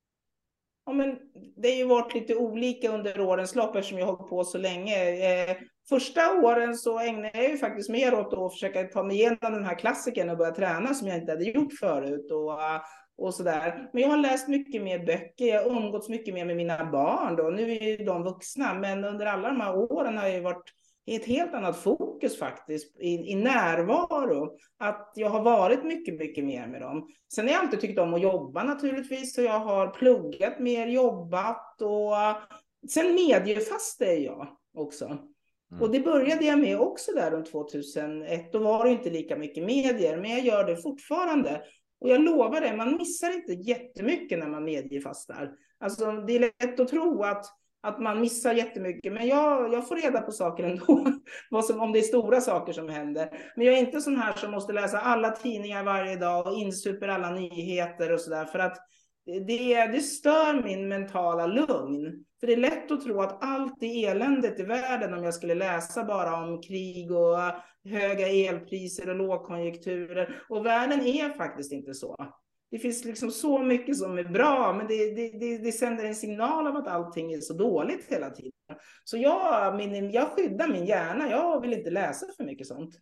Ja, men det har ju varit lite olika under årens lopp eftersom jag har hållit på så länge. Eh, första åren så ägnade jag ju faktiskt mer åt att försöka ta mig igenom den här klassiken och börja träna som jag inte hade gjort förut och, och sådär. Men jag har läst mycket mer böcker, jag har umgåtts mycket mer med mina barn då. Nu är ju de vuxna, men under alla de här åren har jag ju varit i ett helt annat fokus faktiskt, i, i närvaro. Att jag har varit mycket, mycket mer med dem. Sen har jag alltid tyckt om att jobba naturligtvis, så jag har pluggat mer, jobbat och sen mediefast är jag också. Mm. Och det började jag med också där runt tvåtusenett. Då var det inte lika mycket medier, men jag gör det fortfarande. Och jag lovar det, man missar inte jättemycket när man mediefastar. Alltså det är lätt att tro att Att man missar jättemycket. Men jag, jag får reda på saker ändå. Vad som, om det är stora saker som händer. Men jag är inte sån här som måste läsa alla tidningar varje dag. Och insuper alla nyheter och sådär. För att det, det stör min mentala lugn. För det är lätt att tro att allt är eländet i världen. Om jag skulle läsa bara om krig och höga elpriser och lågkonjunkturer. Och världen är faktiskt inte så. Det finns liksom så mycket som är bra, men det, det, det, det sänder en signal av att allting är så dåligt hela tiden. Så jag, min, jag skyddar min hjärna. Jag vill inte läsa för mycket sånt.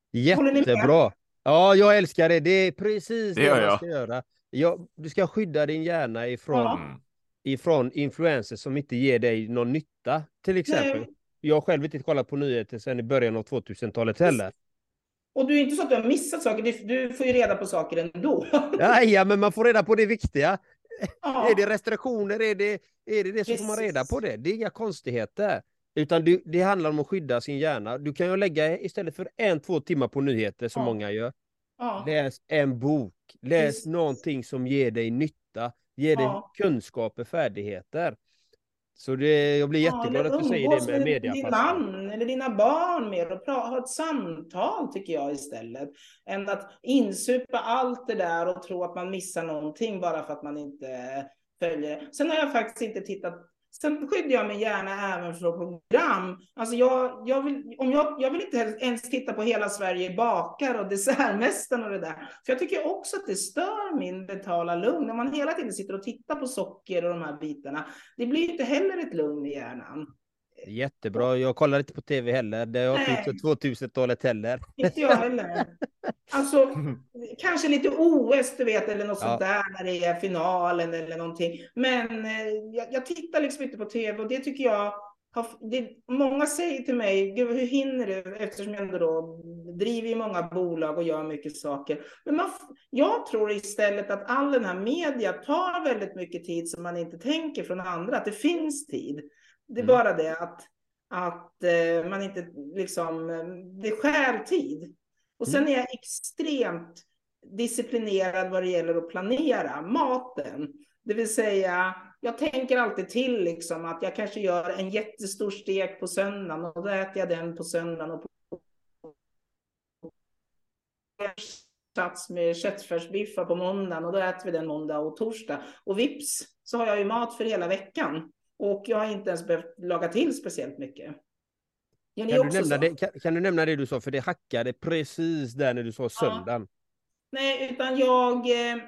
Jättebra. Ja, jag älskar det. Det är precis det, det man ska göra. Jag, du ska skydda din hjärna ifrån, ja. ifrån influenser som inte ger dig någon nytta. Till exempel. Nej. Jag har själv inte kollat på nyheter sedan i början av tvåtusentalet heller. Och du är inte så att du har missat saker, du får ju reda på saker ändå. Ja, ja, men man får reda på det viktiga. Ja. Är det restriktioner, är det, är det det så får man reda på det. Det är inga konstigheter. Utan du, det handlar om att skydda sin hjärna. Du kan ju lägga istället för en, två timmar på nyheter som ja. många gör. Ja. Läs en bok. Läs Precis. någonting som ger dig nytta. Ger dig ja. kunskaper, färdigheter. Så det, jag blir jätteglad ja, att du säger det med media. Din man eller dina barn mer och ha ett samtal tycker jag istället. Än att insupa allt det där och tro att man missar någonting bara för att man inte följer. Sen har jag faktiskt inte tittat Sen skyddar jag mig gärna även för program. Alltså jag, jag, vill, om jag, jag vill inte ens titta på Hela Sverige bakar och Dessertmästaren och det där. För jag tycker också att det stör min mentala lugn. När man hela tiden sitter och tittar på socker och de här bitarna. Det blir inte heller ett lugn i hjärnan. Jättebra, jag kollar inte på tv heller. Det har inte gjort så tvåtusentalet heller. Inte jag heller. Alltså, kanske lite O S, du vet, eller något Ja. sånt där när det är finalen eller någonting. Men eh, jag, jag tittar liksom inte på tv och det tycker jag har, det, många säger till mig, gud hur hinner du? Eftersom jag ändå då driver i många bolag och gör mycket saker. Men man, jag tror istället att all den här media tar väldigt mycket tid som man inte tänker från andra, att det finns tid. Det är Mm. bara det att, att eh, man inte liksom, det skär tid. Och sen är jag extremt disciplinerad vad det gäller att planera maten. Det vill säga, jag tänker alltid till liksom att jag kanske gör en jättestor stek på söndagen och då äter jag den på söndagen och på sats med köttfärsbiffar på måndagen och då äter vi den måndag och torsdag. Och vips så har jag ju mat för hela veckan. Och jag har inte ens behövt laga till speciellt mycket. Kan du, nämna det, kan, kan du nämna det du sa? För det hackade precis där när du sa söndagen. Ja. Nej, utan jag,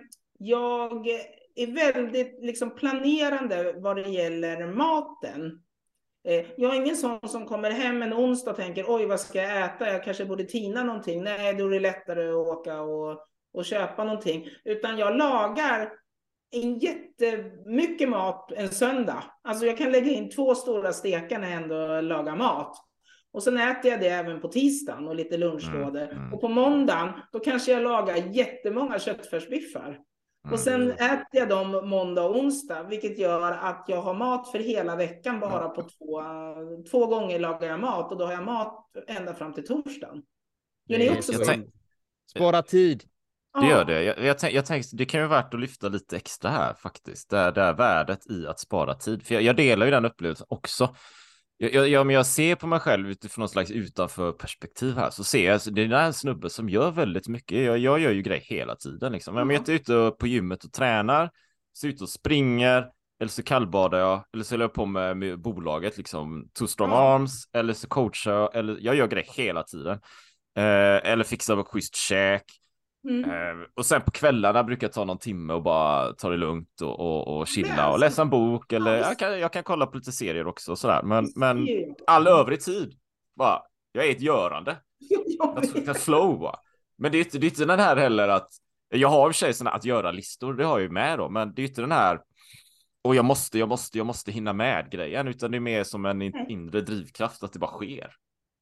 jag är väldigt liksom planerande vad det gäller maten. Jag är ingen sån som kommer hem en onsdag och tänker oj, vad ska jag äta? Jag kanske borde tina någonting. Nej, då är det lättare att åka och, och köpa någonting. Utan jag lagar en jättemycket mat en söndag. Alltså jag kan lägga in två stora stekar när jag ändå lagar mat. Och sen äter jag det även på tisdagen och lite lunchlådor. Mm, mm. Och på måndagen, då kanske jag lagar jättemånga köttfärsbiffar. Mm. Och sen äter jag dem måndag och onsdag. Vilket gör att jag har mat för hela veckan bara på två, två gånger lagar jag mat. Och då har jag mat ända fram till torsdagen. Gör ni också så? Tänk... Spara tid. Det gör det. Jag, jag, tänk, jag tänkte, det kan ju vara värt att lyfta lite extra här faktiskt. Det är, det är värdet i att spara tid. För jag, jag delar ju den upplevelsen också. Jag, jag, jag, jag ser på mig själv utifrån någon slags utanför perspektiv här. Så ser jag, alltså, det är en snubbe som gör väldigt mycket. Jag, jag gör ju grejer hela tiden. Liksom. Om jag är ute på gymmet och tränar, så ute och springer, eller så kallbadar jag, eller så håller jag på med, med bolaget, liksom Two Strong mm. Arms, eller så coachar jag, eller jag gör grejer hela tiden. Eh, eller fixar på schysst käk. Mm. Eh, och sen på kvällarna brukar jag ta någon timme och bara ta det lugnt och, och, och chilla och läsa en bok eller jag kan, jag kan kolla på lite serier också och sådär. Men, men all övrig tid bara, jag är ett görande. Jag flow bara. Men det är, inte, det är inte den här heller att jag har i sig såna att göra listor, det har jag ju med då, men det är inte den här och jag måste, jag måste, jag måste hinna med grejen, utan det är mer som en inre drivkraft att det bara sker.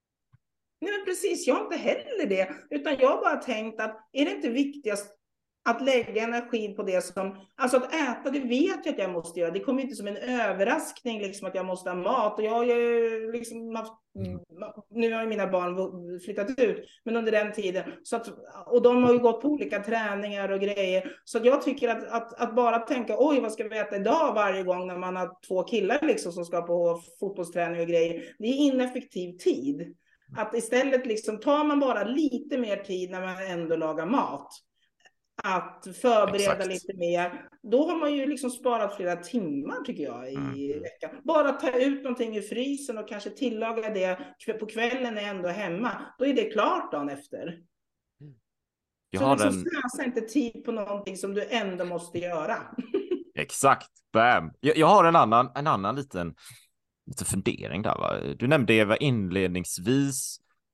Nej, men precis, jag har inte heller det, utan jag har bara tänkt att är det inte viktigast att lägga energi på det som, alltså att äta, det vet jag att jag måste göra, det kommer inte som en överraskning liksom att jag måste ha mat, och jag har ju liksom haft, nu har ju mina barn flyttat ut, men under den tiden, så att, och de har ju gått på olika träningar och grejer, så att jag tycker att, att, att bara tänka, oj vad ska vi äta idag varje gång när man har två killar liksom som ska på fotbollsträning och grejer, det är ineffektiv tid. Att istället liksom tar man bara lite mer tid när man ändå lagar mat. Att förbereda Exakt. lite mer. Då har man ju liksom sparat flera timmar tycker jag i mm. veckan. Bara ta ut någonting i frysen och kanske tillaga det på kvällen när jag ändå är hemma. Då är det klart dagen efter. Jag Så har liksom den... slösa inte tid på någonting som du ändå måste göra. Exakt, bam. Jag, jag har en annan, en annan liten... lite fundering där, va? Du nämnde Eva inledningsvis.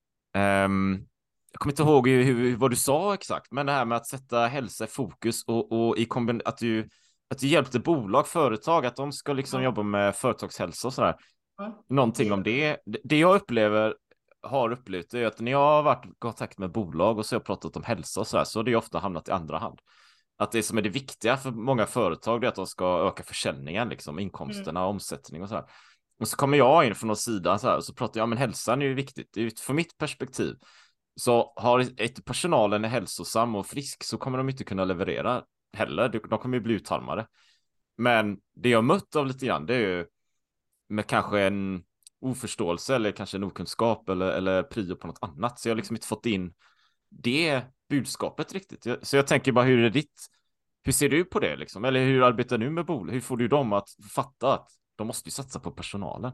Um, jag kommer inte ihåg hur, hur, vad du sa exakt, men det här med att sätta hälsa i fokus och, och i kombin- att du att du hjälpte bolag, företag, att de ska liksom ja. jobba med företagshälsa och sådär. Ja. Någonting om det. Det jag upplever, har upplevt är att när jag har varit i kontakt med bolag och så har jag pratat om hälsa och sådär, så har det ofta hamnat i andra hand. Att det som är det viktiga för många företag är att de ska öka försäljningen, liksom, inkomsterna, mm. omsättning och sådär. Och så kommer jag in från någon sida så här, och så pratar jag, men hälsan är ju viktigt. Utifrån mitt perspektiv så har ett personalen är hälsosam och frisk, så kommer de inte kunna leverera heller. De kommer ju bli uttarmade. Men det jag mött av lite grann, det är ju med kanske en oförståelse eller kanske en okunskap eller, eller prio på något annat. Så jag har liksom inte fått in det budskapet riktigt. Så jag tänker bara, hur är ditt, hur ser du på det liksom? Eller hur arbetar du med bolag? Hur får du dem att fatta att De måste ju satsa på personalen.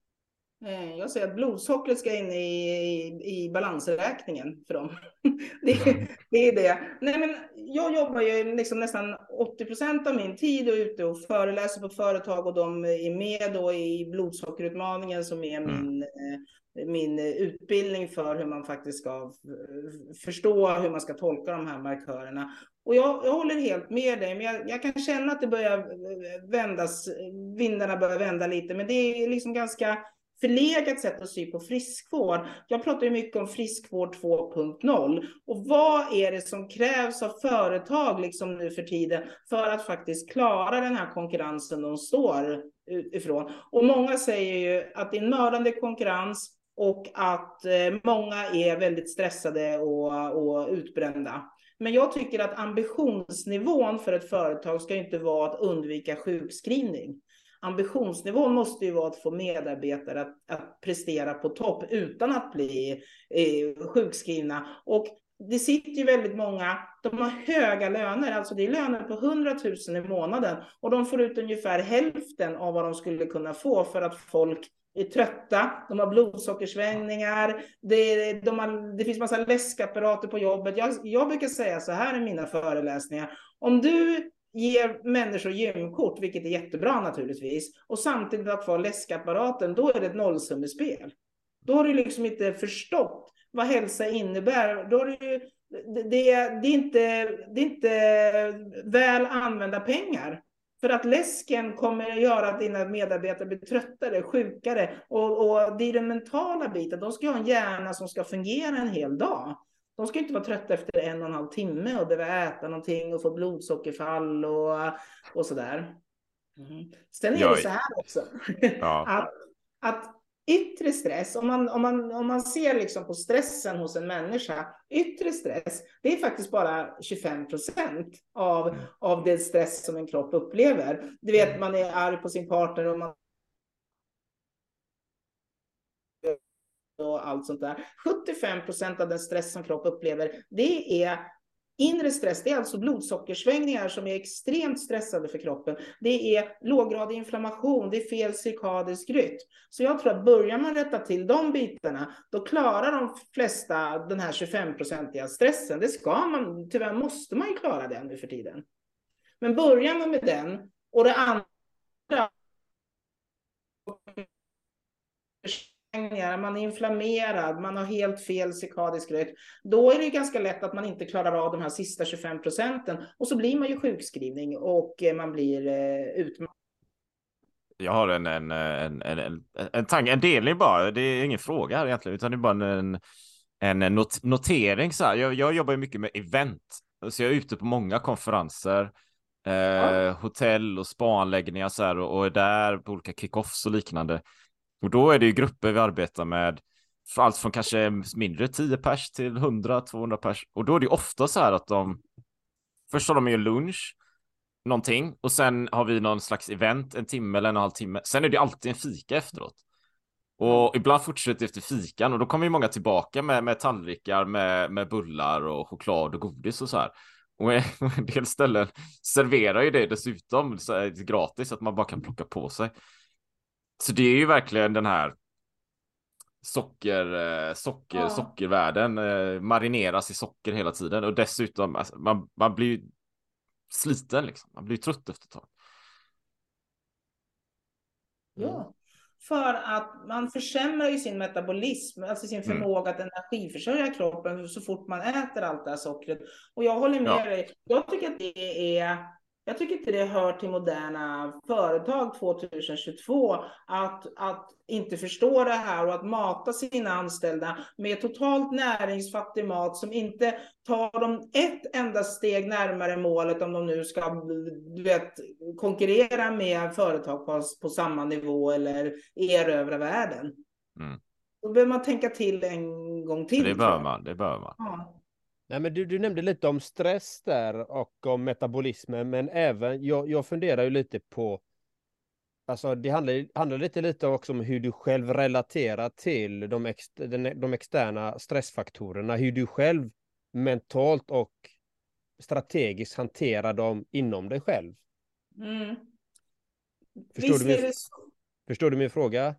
Jag säger att blodsockret ska in i, i, i balansräkningen för dem. det, det är det. Nej, men jag jobbar ju liksom nästan åttio procent av min tid och ute och föreläser på företag, och de är med då i blodsockerutmaningen som är Mm. min, min utbildning för hur man faktiskt ska förstå hur man ska tolka de här markörerna. Och jag, jag håller helt med dig, men jag, jag kan känna att det börjar vändas, vindarna börjar vända lite, men det är liksom ganska förlegat sätt att sy på friskvård. Jag pratar ju mycket om friskvård två punkt noll. Och vad är det som krävs av företag liksom nu för tiden för att faktiskt klara den här konkurrensen de står ifrån? Och många säger ju att det är en mördande konkurrens och att eh, många är väldigt stressade och, och utbrända. Men jag tycker att ambitionsnivån för ett företag ska inte vara att undvika sjukskrivning. Ambitionsnivån måste ju vara att få medarbetare att, att prestera på topp utan att bli eh, sjukskrivna. Och det sitter ju väldigt många, de har höga löner, alltså det är löner på hundratusen i månaden. Och de får ut ungefär hälften av vad de skulle kunna få för att folk är trötta, de har blodsockersvängningar, det, de har, det finns massa läskapparater på jobbet. Jag, jag brukar säga så här i mina föreläsningar: om du ger människor gymkort, vilket är jättebra naturligtvis, och samtidigt har kvar läskapparaten, då är det ett nollsummespel. Då har du liksom inte förstått vad hälsa innebär. Då har du, det, det, är inte, det är inte väl använda pengar. För att läsken kommer att göra att dina medarbetare blir tröttare, sjukare. Och, och det är den mentala biten. De ska ha en hjärna som ska fungera en hel dag. De ska inte vara trötta efter en och en halv timme och behöva äta någonting och få blodsockerfall och, och sådär. Mm. Sen är Jag... det så här också. Ja. att, att yttre stress, om man, om man, om man ser liksom på stressen hos en människa, yttre stress, det är faktiskt bara tjugofem procent av, mm. av den stress som en kropp upplever. Du vet, man är arg på sin partner och man och allt sånt där. sjuttiofem procent av den stress som kropp upplever, det är inre stress. Det är alltså blodsockersvängningar som är extremt stressade för kroppen. Det är låggradig inflammation, det är fel cirkadisk rytm. Så jag tror att börjar man rätta till de bitarna, då klarar de flesta den här tjugofem-procentiga stressen. Det ska man, tyvärr måste man ju klara det nu för tiden. Men börjar man med den och det andra, man är inflammerad, man har helt fel cirkadisk rytm, då är det ganska lätt att man inte klarar av de här sista tjugofem procenten, och så blir man ju sjukskrivning och man blir eh, utmattad. Jag har en en en en en, en, tanke, en delning bara. Det är ingen fråga här egentligen, utan det är bara en en not, notering så här. Jag, jag jobbar ju mycket med event, så jag är ute på många konferenser, eh, ja. hotell och spaanläggningar så här, och, och är där på olika kickoffs och liknande. Och då är det ju grupper vi arbetar med, för allt från kanske mindre tio pers till hundra tvåhundra pers. Och då är det ofta så här att de först har de ju lunch någonting, och sen har vi någon slags event en timme eller en halv timme. Sen är det alltid en fika efteråt. Och ibland fortsätter efter fikan, och då kommer ju många tillbaka med, med tallrikar med, med bullar och choklad och godis och så här. Och en del ställen serverar ju det dessutom så är det gratis, att man bara kan plocka på sig. Så det är ju verkligen den här socker, socker, ja. sockervärlden, eh, marineras i socker hela tiden, och dessutom alltså, man, man blir sliten liksom, man blir trött efter ett tag. Ja, för att man försämrar ju sin metabolism, alltså sin förmåga mm. att energiförsörja kroppen så fort man äter allt det här sockret. Och jag håller med ja. dig, jag tycker att det är Jag tycker inte det hör till moderna företag tjugohundratjugotvå att, att inte förstå det här och att mata sina anställda med totalt näringsfattig mat som inte tar dem ett enda steg närmare målet, om de nu ska du vet, konkurrera med företag på, på samma nivå eller erövra världen. Mm. Då behöver man tänka till en gång till. Det bör man, det bör man. Ja. Nej, men du, du nämnde lite om stress där och om metabolismen, men även jag, jag funderar ju lite på, alltså det handlar, handlar lite, lite också om hur du själv relaterar till de, ex, de externa stressfaktorerna, hur du själv mentalt och strategiskt hanterar dem inom dig själv. Mm. Förstår Visst du? Är det, Förstår du min fråga?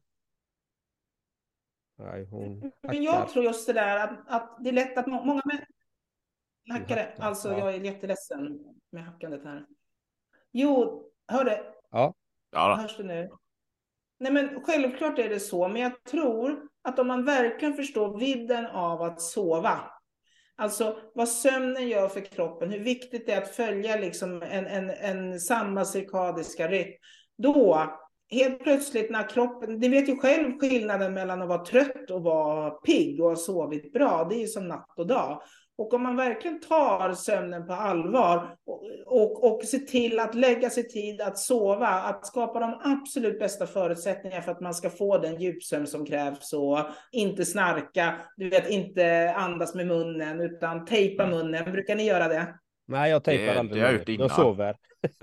Nej, hon Men jag hackar. tror just det där att, att det är lätt att må- många människor hackar det. hackar, Alltså ja. jag är jätteledsen med hackandet här. Jo, hör det. Ja. Ja, då. Hörs det nu? Nej, men självklart är det så, men jag tror att om man verkligen förstår vidden av att sova, alltså vad sömnen gör för kroppen, hur viktigt det är att följa liksom en, en, en samma cirkadiska rytm, då helt plötsligt när kroppen, det vet ju själv skillnaden mellan att vara trött och vara pigg och ha sovit bra, det är ju som natt och dag. Och om man verkligen tar sömnen på allvar och, och, och ser till att lägga sig tid att sova, att skapa de absolut bästa förutsättningarna för att man ska få den djupsömn som krävs och inte snarka, du vet, inte andas med munnen utan tejpa munnen. Brukar ni göra det? Nej, jag tejpar Det- aldrig. det har jag munnen. gjort innan. Jag sover.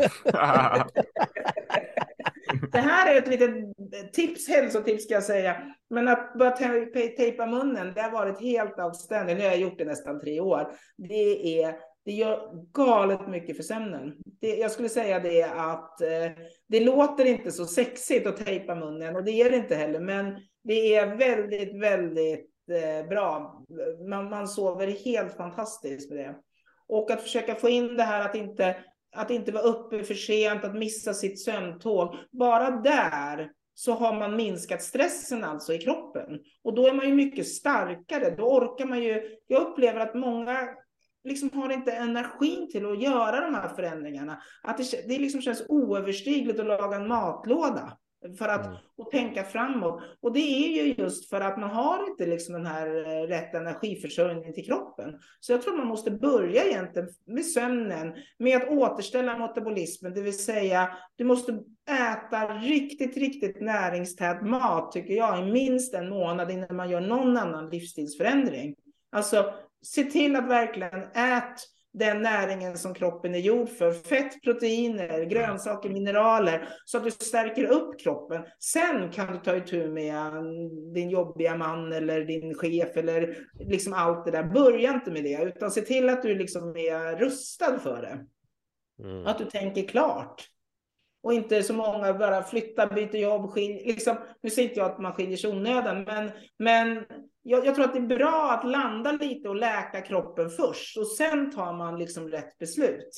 Det här är ett litet tips, hälsotips ska jag säga. Men att börja te- tejpa munnen, det har varit helt outstanding. Nu har jag gjort det nästan tre år. Det, är, det gör galet mycket för sömnen. Det, jag skulle säga det att eh, det låter inte så sexigt att tejpa munnen. Och det är det inte heller. Men det är väldigt, väldigt eh, bra. Man, man sover helt fantastiskt med det. Och att försöka få in det här att inte... Att inte vara uppe för sent, att missa sitt sömntåg. Bara där så har man minskat stressen alltså i kroppen. Och då är man ju mycket starkare. Då orkar man ju... Jag upplever att många liksom har inte energin till att göra de här förändringarna. Att det, det liksom känns oöverstigligt att laga en matlåda. För att Mm. och tänka framåt. Och det är ju just för att man har inte liksom den här eh, rätt energiförsörjningen till kroppen. Så jag tror man måste börja egentligen med sömnen. Med att återställa metabolismen. Det vill säga du måste äta riktigt, riktigt näringstät mat tycker jag. I minst en månad innan man gör någon annan livsstilsförändring. Alltså se till att verkligen äta den näringen som kroppen är gjord för. Fett, proteiner, grönsaker, mineraler. Så att du stärker upp kroppen. Sen kan du ta itu med din jobbiga man eller din chef. Eller liksom allt det där. Börja inte med det. Utan se till att du liksom är rustad för det. Mm. Att du tänker klart. Och inte så många bara flytta, byta jobb. Skil, liksom, nu säger inte jag att man skiljer sig onödan. Men, men jag, jag tror att det är bra att landa lite och läka kroppen först. Och sen tar man liksom rätt beslut.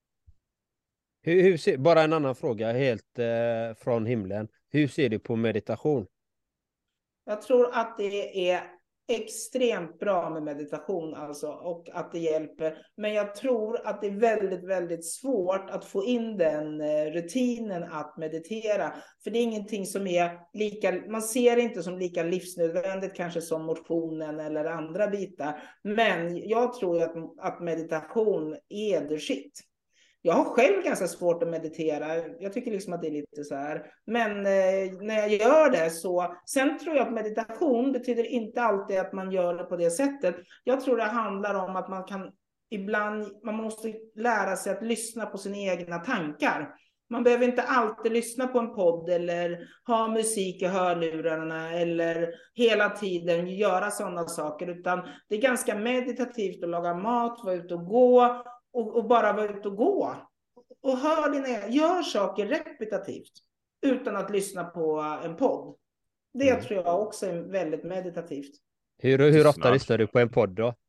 Hur, hur ser, bara en annan fråga helt eh, från himlen. Hur ser du på meditation? Jag tror att det är extremt bra med meditation alltså, och att det hjälper. Men jag tror att det är väldigt, väldigt svårt att få in den rutinen att meditera. För det är ingenting som är lika, man ser det inte som lika livsnödvändigt kanske som motionen eller andra bitar. Men jag tror att, att meditation är the shit. Jag har själv ganska svårt att meditera. Jag tycker liksom att det är lite så här. Men eh, när jag gör det så... Sen tror jag att meditation betyder inte alltid att man gör det på det sättet. Jag tror det handlar om att man kan ibland... Man måste lära sig att lyssna på sina egna tankar. Man behöver inte alltid lyssna på en podd eller ha musik i hörlurarna eller hela tiden göra sådana saker. Utan det är ganska meditativt att laga mat, vara ute och gå... Och, och bara vara ute och gå. Och hör dina, gör saker repetitivt. Utan att lyssna på en podd. Det Mm. tror jag också är väldigt meditativt. Hur, hur ofta Snart. lyssnar du på en podd då?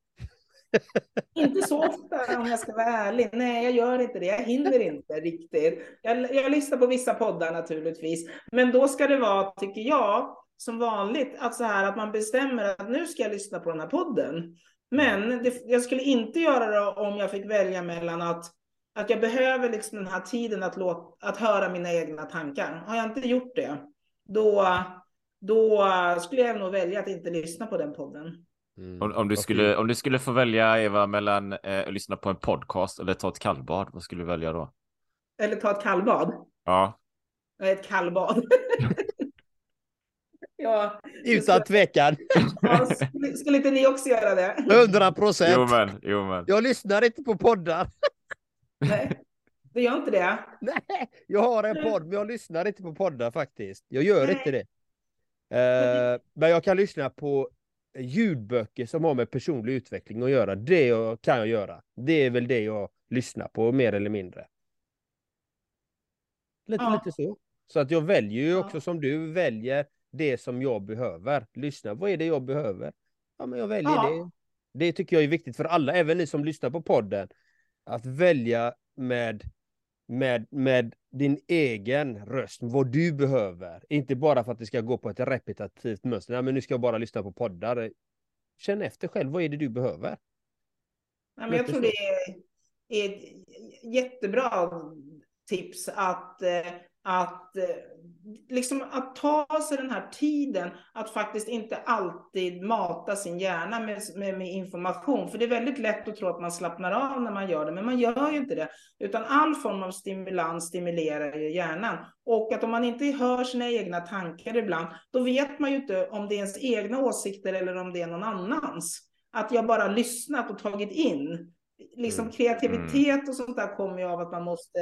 Inte så ofta om jag ska vara ärlig. Nej, jag gör inte det. Jag hinner inte riktigt. Jag, jag lyssnar på vissa poddar naturligtvis. Men då ska det vara, tycker jag, som vanligt. Att, så här, att man bestämmer att nu ska jag lyssna på den här podden. Men det, jag skulle inte göra det om jag fick välja mellan att, att jag behöver liksom den här tiden att, låt, att höra mina egna tankar. Har jag inte gjort det, då, då skulle jag nog välja att inte lyssna på den podden. Mm. Om, om, du skulle, om du skulle få välja, Eva, mellan eh, att lyssna på en podcast eller ta ett kallbad, vad skulle du välja då? Eller ta ett kallbad. Ja. Ett kallbad. Ja, Utan tvekan. Ja, skulle, skulle inte ni också göra det? Hundra procent. Jo men, jo men. Jag lyssnar inte på poddar. Nej, det gör inte det. Nej, jag har en podd, men jag lyssnar inte på poddar faktiskt. Jag gör Nej. inte det. Uh, men jag kan lyssna på ljudböcker som har med personlig utveckling att göra. Det jag, kan jag göra. Det är väl det jag lyssnar på, mer eller mindre. Lite, Ja. lite så. Så att jag väljer ju också Ja. som du väljer det som jag behöver. Lyssna, vad är det jag behöver? Ja, men jag väljer Ja. det. Det tycker jag är viktigt för alla, även ni som lyssnar på podden. Att välja med, med, med din egen röst, vad du behöver. Inte bara för att det ska gå på ett repetitivt mönster. Nej, men nu ska jag bara lyssna på poddar. Känn efter själv, vad är det du behöver? Nej, men jag tror det är, är ett jättebra tips att, eh, att, eh, liksom att ta sig den här tiden att faktiskt inte alltid mata sin hjärna med, med, med information. För det är väldigt lätt att tro att man slappnar av när man gör det, men man gör ju inte det. Utan all form av stimulans stimulerar ju hjärnan. Och att om man inte hör sina egna tankar ibland, då vet man ju inte om det är ens egna åsikter eller om det är någon annans. Att jag bara lyssnat och tagit in. Liksom Mm. kreativitet och sånt där kommer ju av att man måste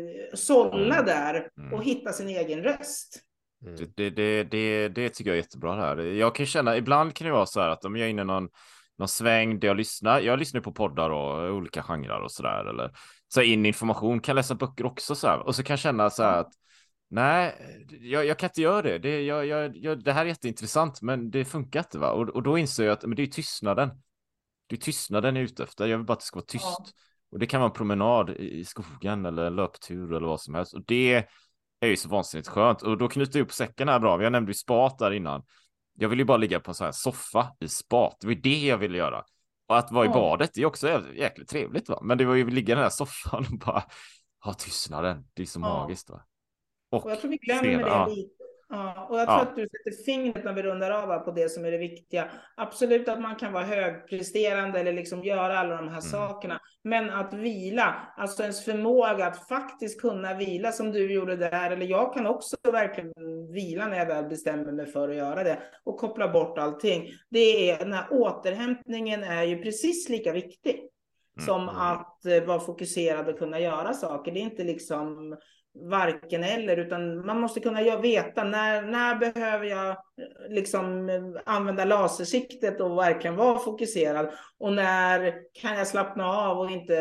sålla Mm. där Mm. och hitta sin egen röst. Mm. Det, det, det, det, det tycker jag är jättebra här. Jag kan känna, ibland kan det vara så här att om jag är inne i någon, någon sväng där jag lyssnar, jag lyssnar på poddar och olika genrer och sådär, eller så in information, kan läsa böcker också så här, och så kan jag känna så här att nej, jag, jag kan inte göra det. Det, jag, jag, jag, det här är jätteintressant, men det funkar inte, va? Och, och då inser jag att men det är tystnaden. Det är tystnaden jag är ute efter. Jag vill bara att det ska vara tyst. Ja. Och det kan vara en promenad i skogen eller en löptur eller vad som helst. Och det är ju så vansinnigt skönt. Och då knyter jag upp säcken här bra. Jag nämnde ju spat där innan. Jag vill ju bara ligga på en sån här soffa i spat. Det var ju det jag ville göra. Och att vara i Ja. badet är också jäkligt trevligt, va? Men det var ju att ligga i den här soffan och bara ha tystnaden. Det är så Ja. magiskt, va? Och, Och jag tror vi glömmer spela, det ja. lite. Ja, och jag tror Ja. att du sätter fingret när vi rundar av på det som är det viktiga. Absolut att man kan vara högpresterande eller liksom göra alla de här Mm. sakerna. Men att vila, alltså ens förmåga att faktiskt kunna vila som du gjorde där. Eller jag kan också verkligen vila när jag väl bestämmer mig för att göra det. Och koppla bort allting. Det är, den här återhämtningen är ju precis lika viktig. Mm. Som att eh, vara fokuserad och kunna göra saker. Det är inte liksom varken eller, utan man måste kunna jag veta när, när behöver jag liksom använda lasersiktet och verkligen vara fokuserad, och när kan jag slappna av och inte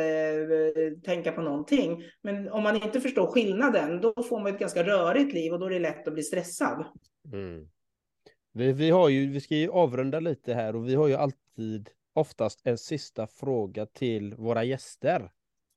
eh, tänka på någonting. Men om man inte förstår skillnaden, då får man ett ganska rörigt liv och då är det lätt att bli stressad. Mm. Vi, vi har ju, vi ska ju avrunda lite här, och vi har ju alltid oftast en sista fråga till våra gäster.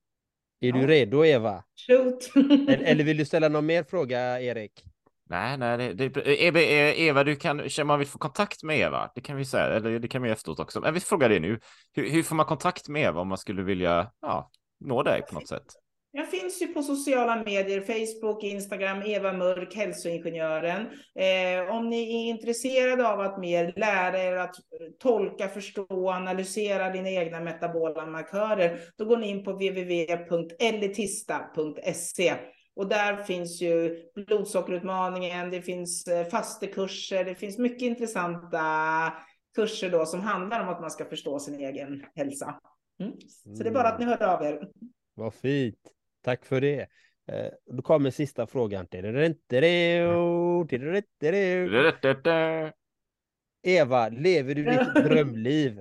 Är Ja. du redo, Eva? Shoot. Eller, eller vill du ställa någon mer fråga, Erik? Nej, nej, det, det, Eva, Eva, du kan, känner man vill få kontakt med Eva, det kan vi säga, eller det kan vi efteråt också. Men vi frågar det nu. Hur, hur får man kontakt med Eva om man skulle vilja ja, nå dig på något sätt? Jag finns ju på sociala medier, Facebook, Instagram, Eva Mörk, hälsoingenjören. Eh, om ni är intresserade av att mer lära er att tolka, förstå, analysera dina egna metabola markörer, då går ni in på w w w punkt elitista punkt se. Och där finns ju blodsockerutmaningen, det finns fastekurser, det finns mycket intressanta kurser då som handlar om att man ska förstå sin egen hälsa. Mm. Så det är bara att ni hör av er. Vad fint. Tack för det. Eh, då kommer sista frågan. Eva, lever du ditt drömliv?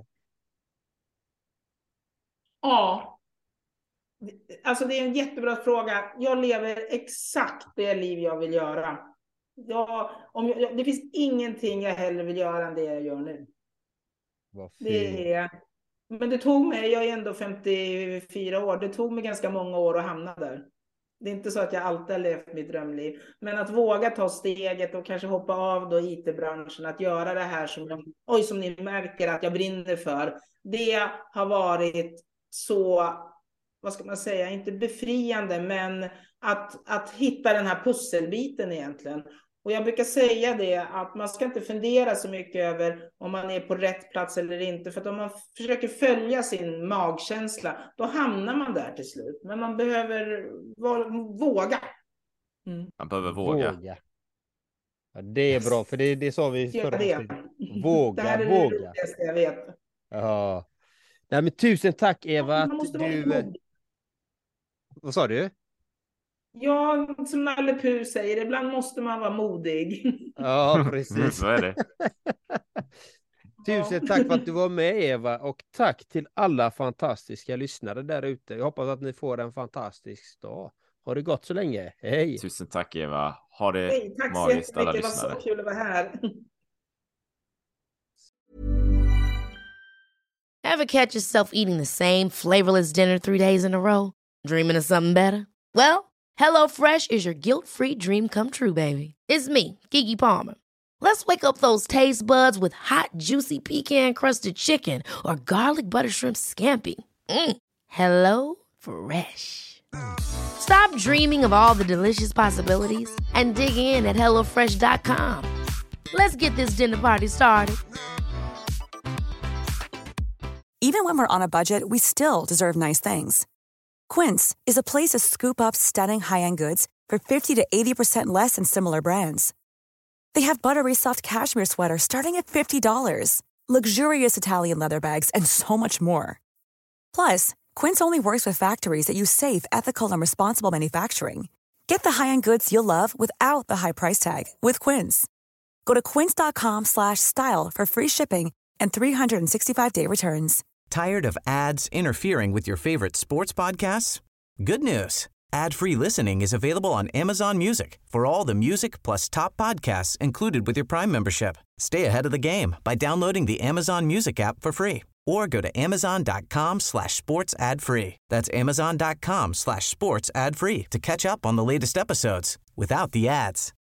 Ja. Alltså det är en jättebra fråga. Jag lever exakt det liv jag vill göra. Jag, om jag, det finns ingenting jag hellre vill göra än det jag gör nu. Vad fint. Det är, men det tog mig, jag är ändå femtiofyra år, det tog mig ganska många år att hamna där. Det är inte så att jag alltid har levt mitt drömliv. Men att våga ta steget och kanske hoppa av då I T-branschen, att göra det här som, jag, oj, som ni märker att jag brinner för. Det har varit så, vad ska man säga, inte befriande, men att, att hitta den här pusselbiten egentligen. Och jag brukar säga det, att man ska inte fundera så mycket över om man är på rätt plats eller inte. För att om man försöker följa sin magkänsla, då hamnar man där till slut. Men man behöver våga. Mm. Man behöver våga. Våga. Ja, det är bra, för det, det sa vi Gör förra det. avsnittet. Våga, Det här är det våga. roligaste jag vet. Ja. Nej, men tusen tack, Eva, Man att måste vara du... modig. Vad sa du? Ja, som Nalle Puh säger, ibland måste man vara modig. Ja, precis. Så är det. Tusen tack för att du var med, Eva, och tack till alla fantastiska lyssnare där ute. Jag hoppas att ni får en fantastisk dag. Ha det gott så länge. Hej! Tusen tack Eva. Ha det Hej, tack så magiskt alla jättemycket. Det var lyssnare. så kul att vara här. Ever catch yourself eating the same flavorless dinner three days in a row? Dreaming of something better? Well, HelloFresh is your guilt-free dream come true, baby. It's me, Keke Palmer. Let's wake up those taste buds with hot, juicy pecan-crusted chicken or garlic butter shrimp scampi. Mm. Hello Fresh. Stop dreaming of all the delicious possibilities and dig in at hello fresh dot com. Let's get this dinner party started. Even when we're on a budget, we still deserve nice things. Quince is a place to scoop up stunning high-end goods for fifty to eighty percent less than similar brands. They have buttery soft cashmere sweaters starting at fifty dollars, luxurious Italian leather bags, and so much more. Plus, Quince only works with factories that use safe, ethical, and responsible manufacturing. Get the high-end goods you'll love without the high price tag with Quince. Go to quince dot com slash style for free shipping and three sixty-five day returns. Tired of ads interfering with your favorite sports podcasts? Good news. Ad-free listening is available on Amazon Music for all the music plus top podcasts included with your Prime membership. Stay ahead of the game by downloading the Amazon Music app for free or go to amazon.com slash sports ad free. That's amazon.com slash sports ad free to catch up on the latest episodes without the ads.